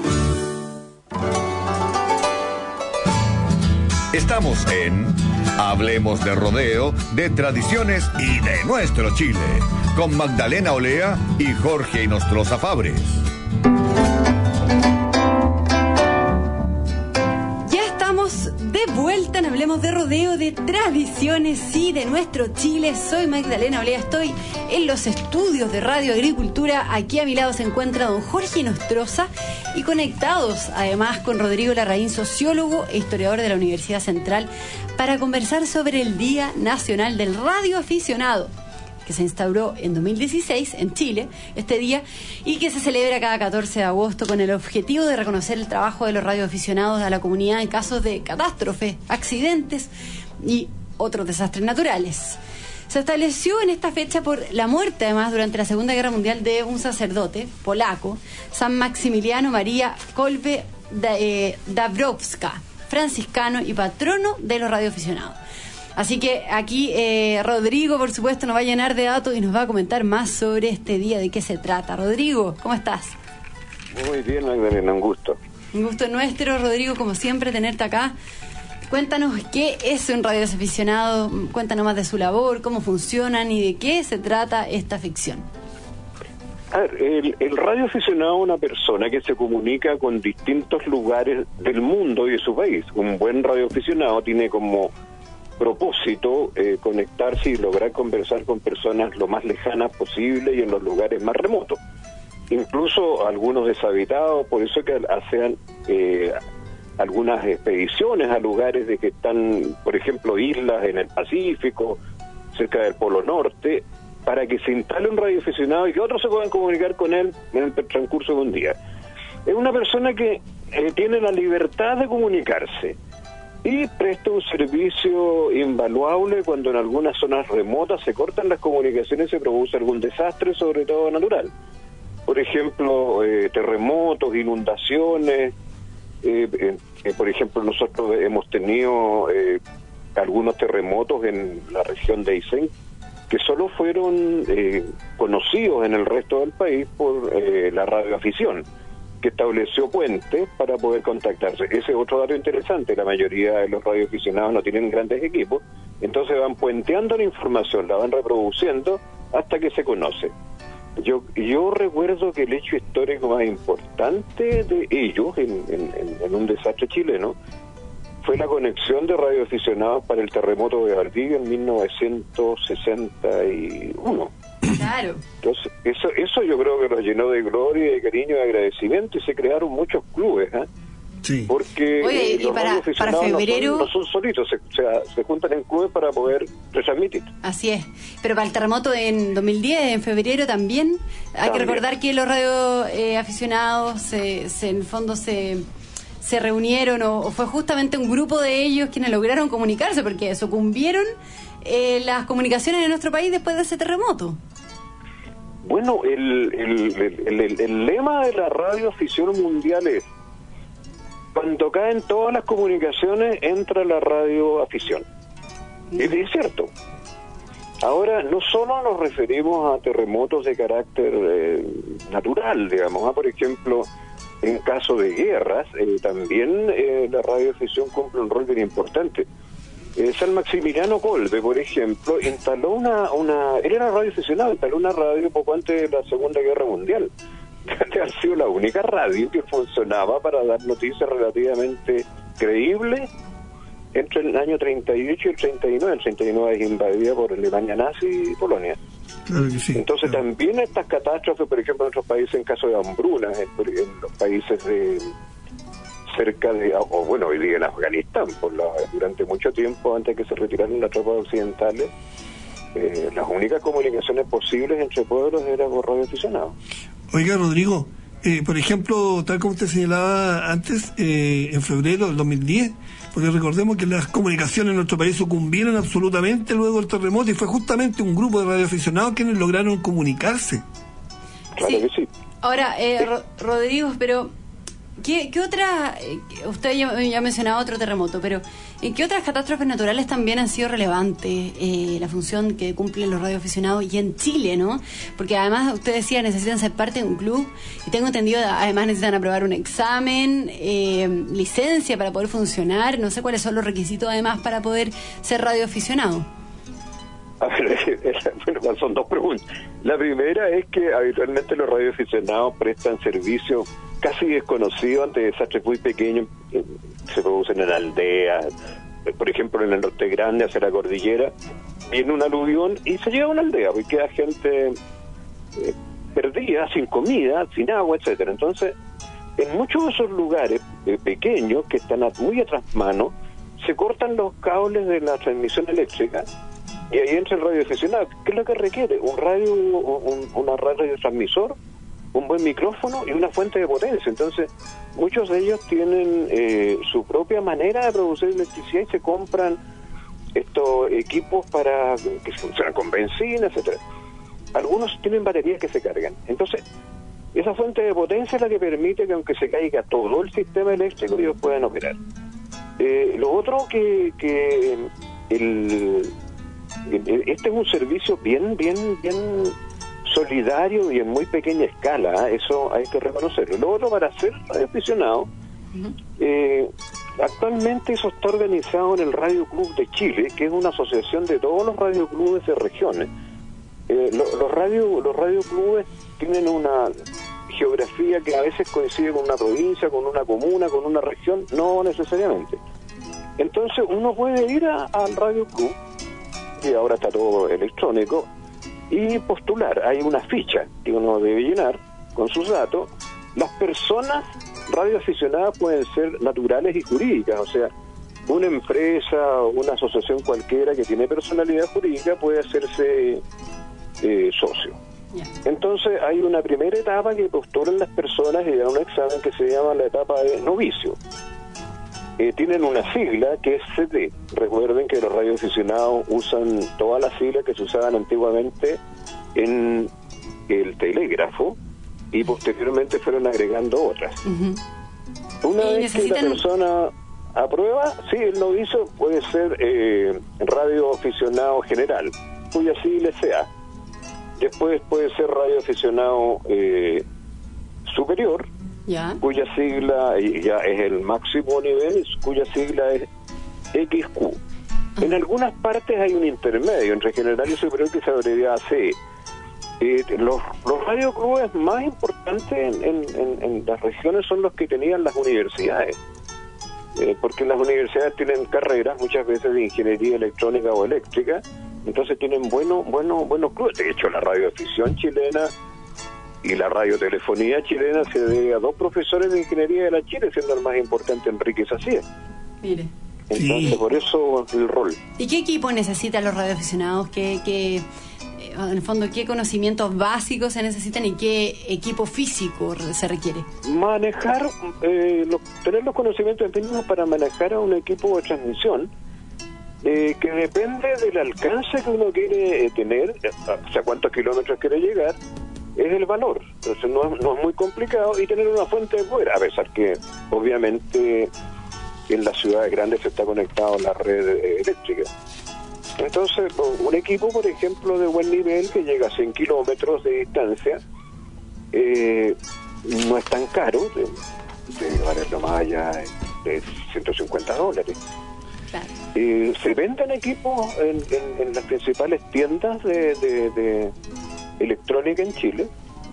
Estamos en Hablemos de Rodeo, de tradiciones y de nuestro Chile, con Magdalena Olea y Jorge Inostroza Fabres. Ya estamos de vuelta en Hablemos hablemos de rodeo, de tradiciones y de nuestro Chile. Soy Magdalena Olea, estoy en los estudios de Radio Agricultura. Aquí a mi lado se encuentra don Jorge Nostroza y conectados además con Rodrigo Larraín, sociólogo e historiador de la Universidad Central, para conversar sobre el Día Nacional del Radioaficionado, que se instauró en dos mil dieciséis en Chile, este día, y que se celebra cada catorce de agosto con el objetivo de reconocer el trabajo de los radioaficionados a la comunidad en casos de catástrofes, accidentes y otros desastres naturales. Se estableció en esta fecha por la muerte, además, durante la Segunda Guerra Mundial de un sacerdote polaco, San Maximiliano María Kolbe Dabrowska, franciscano y patrono de los radioaficionados. Así que aquí eh, Rodrigo, por supuesto, nos va a llenar de datos y nos va a comentar más sobre este día, de qué se trata. Rodrigo, ¿cómo estás? Muy bien, Magdalena, un gusto. Un gusto nuestro, Rodrigo, como siempre, tenerte acá. Cuéntanos qué es un radioaficionado, cuéntanos más de su labor, cómo funcionan y de qué se trata esta ficción. A ver, el, el radioaficionado es una persona que se comunica con distintos lugares del mundo y de su país. Un buen radioaficionado tiene como propósito eh, conectarse y lograr conversar con personas lo más lejanas posible y en los lugares más remotos, incluso algunos deshabitados. Por eso que hacen eh, algunas expediciones a lugares de que están, por ejemplo, islas en el Pacífico, cerca del Polo Norte, para que se instale un radioaficionado y que otros se puedan comunicar con él en el transcurso de un día. Es una persona que eh, tiene la libertad de comunicarse y presta un servicio invaluable cuando en algunas zonas remotas se cortan las comunicaciones y se produce algún desastre, sobre todo natural. Por ejemplo, eh, terremotos, inundaciones. Eh, eh, eh, por ejemplo, nosotros hemos tenido eh, algunos terremotos en la región de Aysén que solo fueron eh, conocidos en el resto del país por eh, la radioafición, que estableció puentes para poder contactarse. Ese es otro dato interesante. La mayoría de los radioaficionados no tienen grandes equipos, entonces van puenteando la información, la van reproduciendo hasta que se conoce. Yo yo recuerdo que el hecho histórico más importante de ellos en, en, en un desastre chileno fue la conexión de radioaficionados para el terremoto de Valdivia en mil novecientos sesenta y uno. Claro. Entonces, eso eso yo creo que los llenó de gloria, de cariño, de agradecimiento, y se crearon muchos clubes, ¿eh? Sí. Porque Oye, eh, los y para, para febrero no son, no son solitos, se, o sea, se juntan en clubes para poder retransmitir. Así es. Pero para el terremoto en dos mil diez, en febrero también, hay también que recordar que los radioaficionados se, se, en el fondo se... se reunieron, o, o fue justamente un grupo de ellos quienes lograron comunicarse, porque sucumbieron eh, las comunicaciones en nuestro país después de ese terremoto. Bueno, el, el, el, el, el lema de la radioafición mundial es: cuando caen todas las comunicaciones, entra la radioafición. Y es cierto. Ahora, no solo nos referimos a terremotos de carácter eh, natural, digamos, ¿eh? Por ejemplo, en caso de guerras, eh, también eh, la radioafición cumple un rol bien importante. Eh, San Maximiliano Kolbe, por ejemplo, instaló una, una... Él era radioaficionado, instaló una radio poco antes de la Segunda Guerra Mundial. Ha sido la única radio que funcionaba para dar noticias relativamente creíbles entre el año treinta y ocho y el treinta y nueve. El treinta y nueve es invadida por Alemania nazi y Polonia. Claro que sí. Entonces claro. También estas catástrofes, por ejemplo, en otros países, en caso de hambrunas, en, en los países de cerca de, o bueno, hoy día en Afganistán, por la, durante mucho tiempo, antes de que se retiraran las tropas occidentales, eh, las únicas comunicaciones posibles entre pueblos eran por radioaficionados. Oiga, Rodrigo, eh, por ejemplo, tal como usted señalaba antes, eh, en febrero del dos mil diez, porque recordemos que las comunicaciones en nuestro país sucumbieron absolutamente luego del terremoto, y fue justamente un grupo de radioaficionados quienes lograron comunicarse. Claro sí. que sí. Ahora, eh, Ro- Rodrigo, pero ¿qué, qué otra, eh, usted ya, ya ha mencionado otro terremoto, pero ¿en qué otras catástrofes naturales también han sido relevantes eh, la función que cumplen los radioaficionados y en Chile, ¿no? Porque además usted decía, necesitan ser parte de un club, y tengo entendido, además necesitan aprobar un examen, eh, licencia para poder funcionar, no sé cuáles son los requisitos además para poder ser radioaficionado. A ver, bueno, son dos preguntas. La primera es que habitualmente los radioaficionados prestan servicios casi desconocidos ante desastres muy pequeños que se producen en aldeas, por ejemplo, en el norte grande, hacia la cordillera, viene un aluvión y se llega a una aldea, porque queda gente eh, perdida, sin comida, sin agua, etcétera. Entonces, en muchos de esos lugares eh, pequeños, que están a, muy atrás mano, se cortan los cables de la transmisión eléctrica y ahí entra el radioaficionado. ¿Qué es lo que requiere? Un radio, un, una radiotransmisor, un buen micrófono y una fuente de potencia. Entonces, muchos de ellos tienen eh, su propia manera de producir electricidad y se compran estos equipos para que funcionan con benzina, etcétera. Algunos tienen baterías que se cargan. Entonces, esa fuente de potencia es la que permite que, aunque se caiga todo el sistema eléctrico, ellos puedan operar. Eh, lo otro que, que el, el, este es un servicio bien, bien, bien solidario y en muy pequeña escala, ¿eh? Eso hay que reconocerlo. Lo otro, para ser radioaficionado, uh-huh. eh, actualmente eso está organizado en el Radio Club de Chile, que es una asociación de todos los radioclubes de regiones. Eh, lo, los radio los radioclubes tienen una geografía que a veces coincide con una provincia, con una comuna, con una región, no necesariamente. Entonces uno puede ir a, al Radio Club, y ahora está todo electrónico, y postular. Hay una ficha que uno debe llenar con sus datos. Las personas radioaficionadas pueden ser naturales y jurídicas, o sea, una empresa o una asociación cualquiera que tiene personalidad jurídica puede hacerse eh, socio. Entonces hay una primera etapa que postulan las personas y dan un examen que se llama la etapa de novicio. Eh, tienen una sigla que es C D. Recuerden que los radioaficionados usan todas las siglas que se usaban antiguamente en el telégrafo y posteriormente fueron agregando otras. Uh-huh. Una vez necesitan... que la persona aprueba, sí, el novicio puede ser eh, radioaficionado general, cuya sigla es C A. Después puede ser radioaficionado eh, superior, ¿ya? Cuya sigla ya es el máximo nivel, cuya sigla es X Q. Uh-huh. En algunas partes hay un intermedio entre general y superior que se abrevia a C E. Eh, los, los radioclubes más importantes en, en, en, en las regiones son los que tenían las universidades, eh, porque las universidades tienen carreras muchas veces de ingeniería electrónica o eléctrica, entonces tienen buenos bueno, buenos clubes. De hecho, la radioafición chilena y la radiotelefonía chilena se debe a dos profesores de ingeniería de la Chile, siendo el más importante Enrique Sacía. Mire. Entonces, sí. Por eso el rol. ¿Y qué equipo necesitan los radioaficionados? ¿Qué, qué, en el fondo, qué conocimientos básicos se necesitan y qué equipo físico se requiere? Manejar, eh, lo, tener los conocimientos mínimos para manejar a un equipo de transmisión, eh, que depende del alcance que uno quiere eh, tener, o sea, cuántos kilómetros quiere llegar, es el valor. Entonces no es, no es muy complicado, y tener una fuente de poder, a pesar que obviamente en las ciudades grandes se está conectado a la red eh, eléctrica. Entonces, un equipo, por ejemplo, de buen nivel que llega a cien kilómetros de distancia, eh, no es tan caro, de, de valer nomás allá de ciento cincuenta dólares. Claro. Eh, se venden equipos en, en, en las principales tiendas de, de, de electrónica en Chile.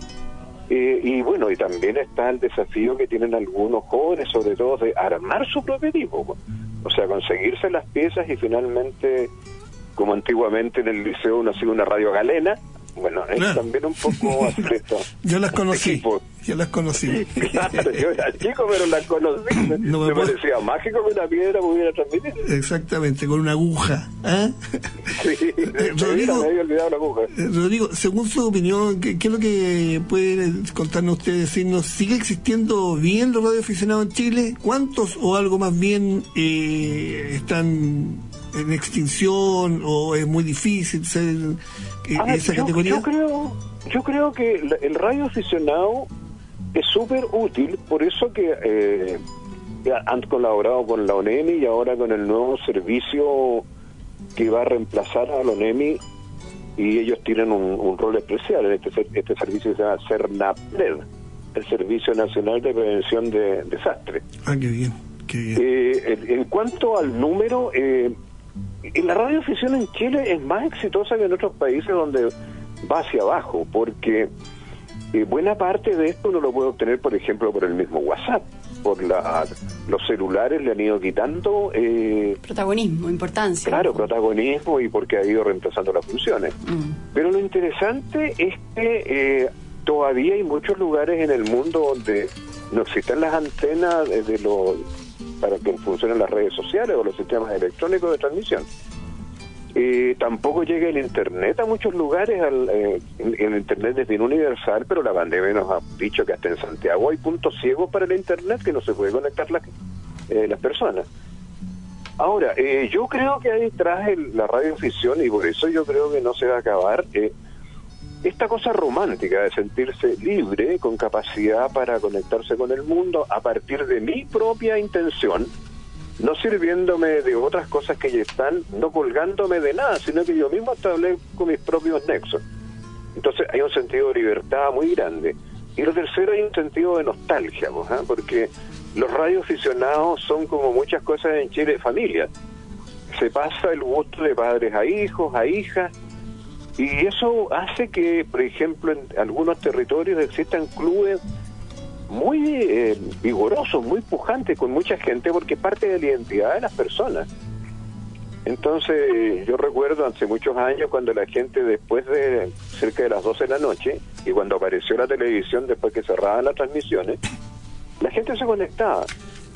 Eh, y bueno, y también está el desafío que tienen algunos jóvenes, sobre todo, de armar su propio equipo. O sea, conseguirse las piezas y finalmente, como antiguamente en el liceo uno hacía una radio galena, bueno, es claro. También un poco esto. Yo las conocí, yo las conocí. Claro, yo era chico, pero las conocí. No me, me parecía mágico que una piedra pudiera transmitir. Exactamente, con una aguja. ¿eh? Sí, Rodrigo, me había olvidado la aguja. Rodrigo, según su opinión, ¿qué, qué es lo que puede contarnos usted, decirnos? ¿Sigue existiendo bien los radioaficionados en Chile? ¿Cuántos o algo más bien eh, están en extinción o es muy difícil ser eh, ver, esa yo, categoría? Yo creo, yo creo que el radioaficionado es súper útil, por eso que eh, han colaborado con la ONEMI y ahora con el nuevo servicio que va a reemplazar a la ONEMI, y ellos tienen un, un rol especial en este, este servicio que se llama CERNAPRED, el Servicio Nacional de Prevención de Desastres. Ah, qué bien, qué bien. Eh, en, en cuanto al número, eh, la radioafición en Chile es más exitosa que en otros países donde va hacia abajo, porque Eh, buena parte de esto uno lo puede obtener, por ejemplo, por el mismo WhatsApp. Por la, los celulares le han ido quitando... Eh, protagonismo, importancia. Claro, protagonismo, y porque ha ido reemplazando las funciones. Mm. Pero lo interesante es que eh, todavía hay muchos lugares en el mundo donde no existen las antenas de, de los, para que funcionen las redes sociales o los sistemas electrónicos de transmisión. Eh, tampoco llega el internet a muchos lugares. Al, eh, el, el internet es bien universal, pero la pandemia nos ha dicho que hasta en Santiago hay puntos ciegos para el internet que no se puede conectar la, eh, las personas. Ahora, eh, yo creo que hay detrás el, la radioficción, y por eso yo creo que no se va a acabar eh, esta cosa romántica de sentirse libre, con capacidad para conectarse con el mundo a partir de mi propia intención, no sirviéndome de otras cosas que ya están, no colgándome de nada, sino que yo mismo establezco mis propios nexos. Entonces hay un sentido de libertad muy grande. Y lo tercero, hay un sentido de nostalgia, ¿eh? Porque los radioaficionados son, como muchas cosas en Chile, familias. Se pasa el gusto de padres a hijos, a hijas, y eso hace que, por ejemplo, en algunos territorios existan clubes muy eh, vigorosos, muy pujantes, con mucha gente, porque es parte de la identidad de las personas. Entonces, yo recuerdo hace muchos años cuando la gente, después de cerca de las doce de la noche, y cuando apareció la televisión, después que cerraban las transmisiones, la gente se conectaba.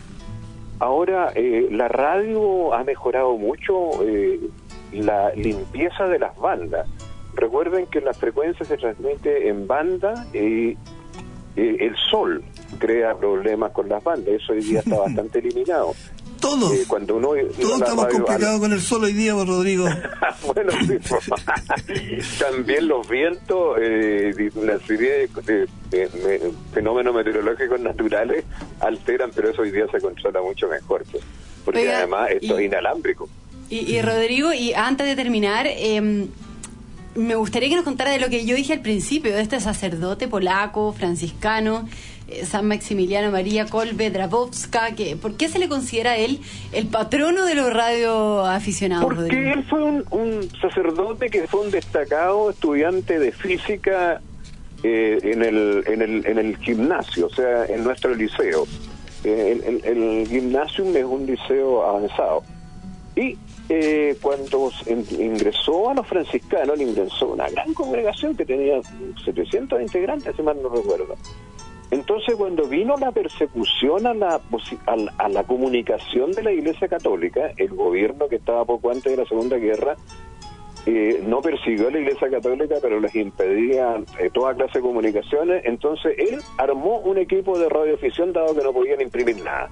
Ahora, eh, la radio ha mejorado mucho eh, la limpieza de las bandas. Recuerden que la frecuencia se transmite en banda y eh, el sol crea problemas con las bandas. Eso hoy día está bastante eliminado. Todos, eh, cuando uno todos estamos complicados al... con el sol hoy día, Rodrigo. Bueno, sí, también los vientos, eh, una serie de, de, de, de fenómenos meteorológicos naturales alteran, pero eso hoy día se controla mucho mejor, pues, porque Oiga, además esto y, es inalámbrico. Y, y Rodrigo, y antes de terminar, eh, me gustaría que nos contara de lo que yo dije al principio, de este sacerdote polaco, franciscano, San Maximiliano María Kolbe Drabowska, que ¿por qué se le considera a él el patrono de los radioaficionados? Porque Rodrigo? Él fue un, un sacerdote que fue un destacado estudiante de física eh, en el en el en el gimnasio, o sea, en nuestro liceo. Eh, el, el, el gimnasium es un liceo avanzado. Y eh, cuando ingresó a los franciscanos, ingresó una gran congregación que tenía setecientos integrantes, si mal no recuerdo. Entonces, cuando vino la persecución a la, a la a la comunicación de la Iglesia Católica, el gobierno que estaba poco antes de la Segunda Guerra eh, no persiguió a la Iglesia Católica, pero les impedía eh, toda clase de comunicaciones. Entonces él armó un equipo de radioafición, dado que no podían imprimir nada.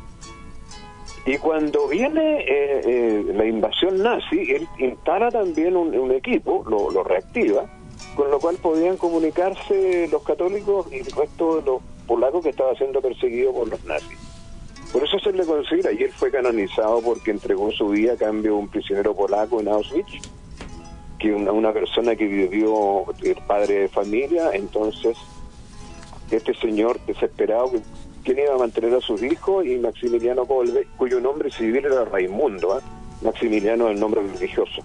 Y cuando viene eh, eh, la invasión nazi, él instala también un, un equipo, lo, lo reactiva, con lo cual podían comunicarse los católicos y el resto de los polacos que estaba siendo perseguido por los nazis. Por eso se le considera, y él fue canonizado porque entregó su vida a cambio de un prisionero polaco en Auschwitz, que una, una persona que vivió, el padre de familia. Entonces este señor desesperado, ¿quién iba a mantener a sus hijos? Y Maximiliano Kolbe, cuyo nombre civil era Raimundo, ¿eh? Maximiliano es el nombre religioso,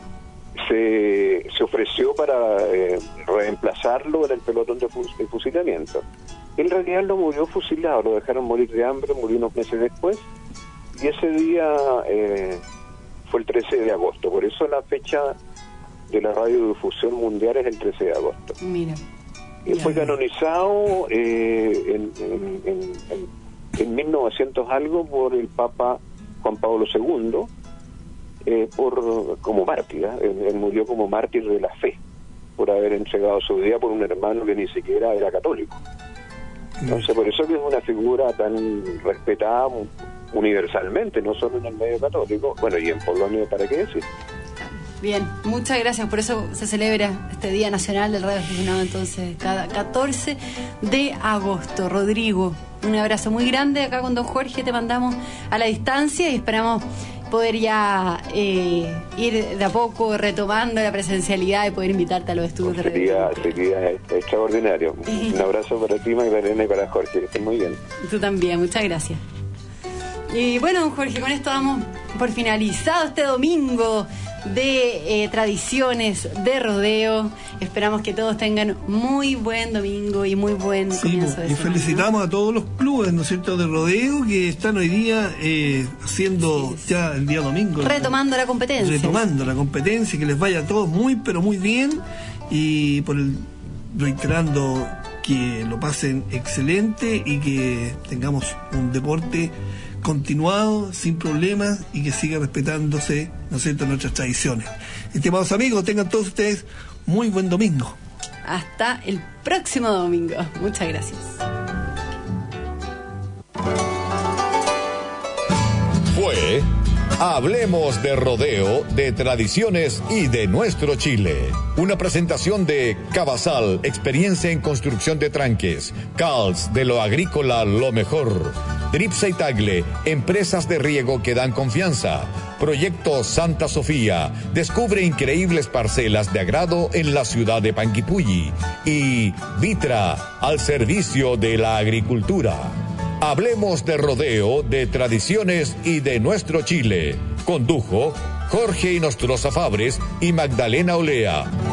se, se ofreció para eh, reemplazarlo en el pelotón de, fus, de fusilamiento. En realidad no murió fusilado, lo dejaron morir de hambre, murió unos meses después, y ese día eh, fue el trece de agosto, por eso la fecha de la radiodifusión mundial es el trece de agosto. Mira. Y fue canonizado eh, en, en, en, en, en mil novecientos algo por el Papa Juan Pablo segundo, eh, por como mártir, ¿eh? él, él murió como mártir de la fe, por haber entregado su vida por un hermano que ni siquiera era católico. Entonces, por eso que es una figura tan respetada universalmente, no solo en el medio católico, bueno, y en Polonia, ¿para qué decir? Bien, muchas gracias. Por eso se celebra este Día Nacional del Radio Aficionado, entonces, cada catorce de agosto. Rodrigo, un abrazo muy grande. Acá con don Jorge te mandamos a la distancia y esperamos poder ya eh, ir de a poco retomando la presencialidad y poder invitarte a los estudios pues sería, de radio. Sería extraordinario. Un abrazo para ti, Magdalena, y para Jorge, que estén muy bien. Tú también, muchas gracias. Y bueno, don Jorge, con esto damos por finalizado este domingo de eh, tradiciones de rodeo. Esperamos que todos tengan muy buen domingo y muy buen sí, comienzo de y semana. felicitamos a todos los clubes, ¿no es cierto?, de rodeo que están hoy día eh, haciendo sí, ya el día domingo. Retomando la competencia. Retomando la competencia, que les vaya a todos muy, pero muy bien. Y por el, reiterando que lo pasen excelente y que tengamos un deporte continuado, sin problemas, y que siga respetándose, ¿no es cierto?, nuestras tradiciones. Estimados amigos, tengan todos ustedes muy buen domingo. Hasta el próximo domingo. Muchas gracias. Fue Hablemos de Rodeo, de Tradiciones y de Nuestro Chile. Una presentación de Cavazal, experiencia en construcción de tranques. Cals, de lo agrícola lo mejor. Tripsa y Tagle, empresas de riego que dan confianza. Proyecto Santa Sofía, descubre increíbles parcelas de agrado en la ciudad de Panguipulli. Y Vitra, al servicio de la agricultura. Hablemos de rodeo, de tradiciones y de nuestro Chile. Condujo Jorge Inostroza Fabres y Magdalena Olea.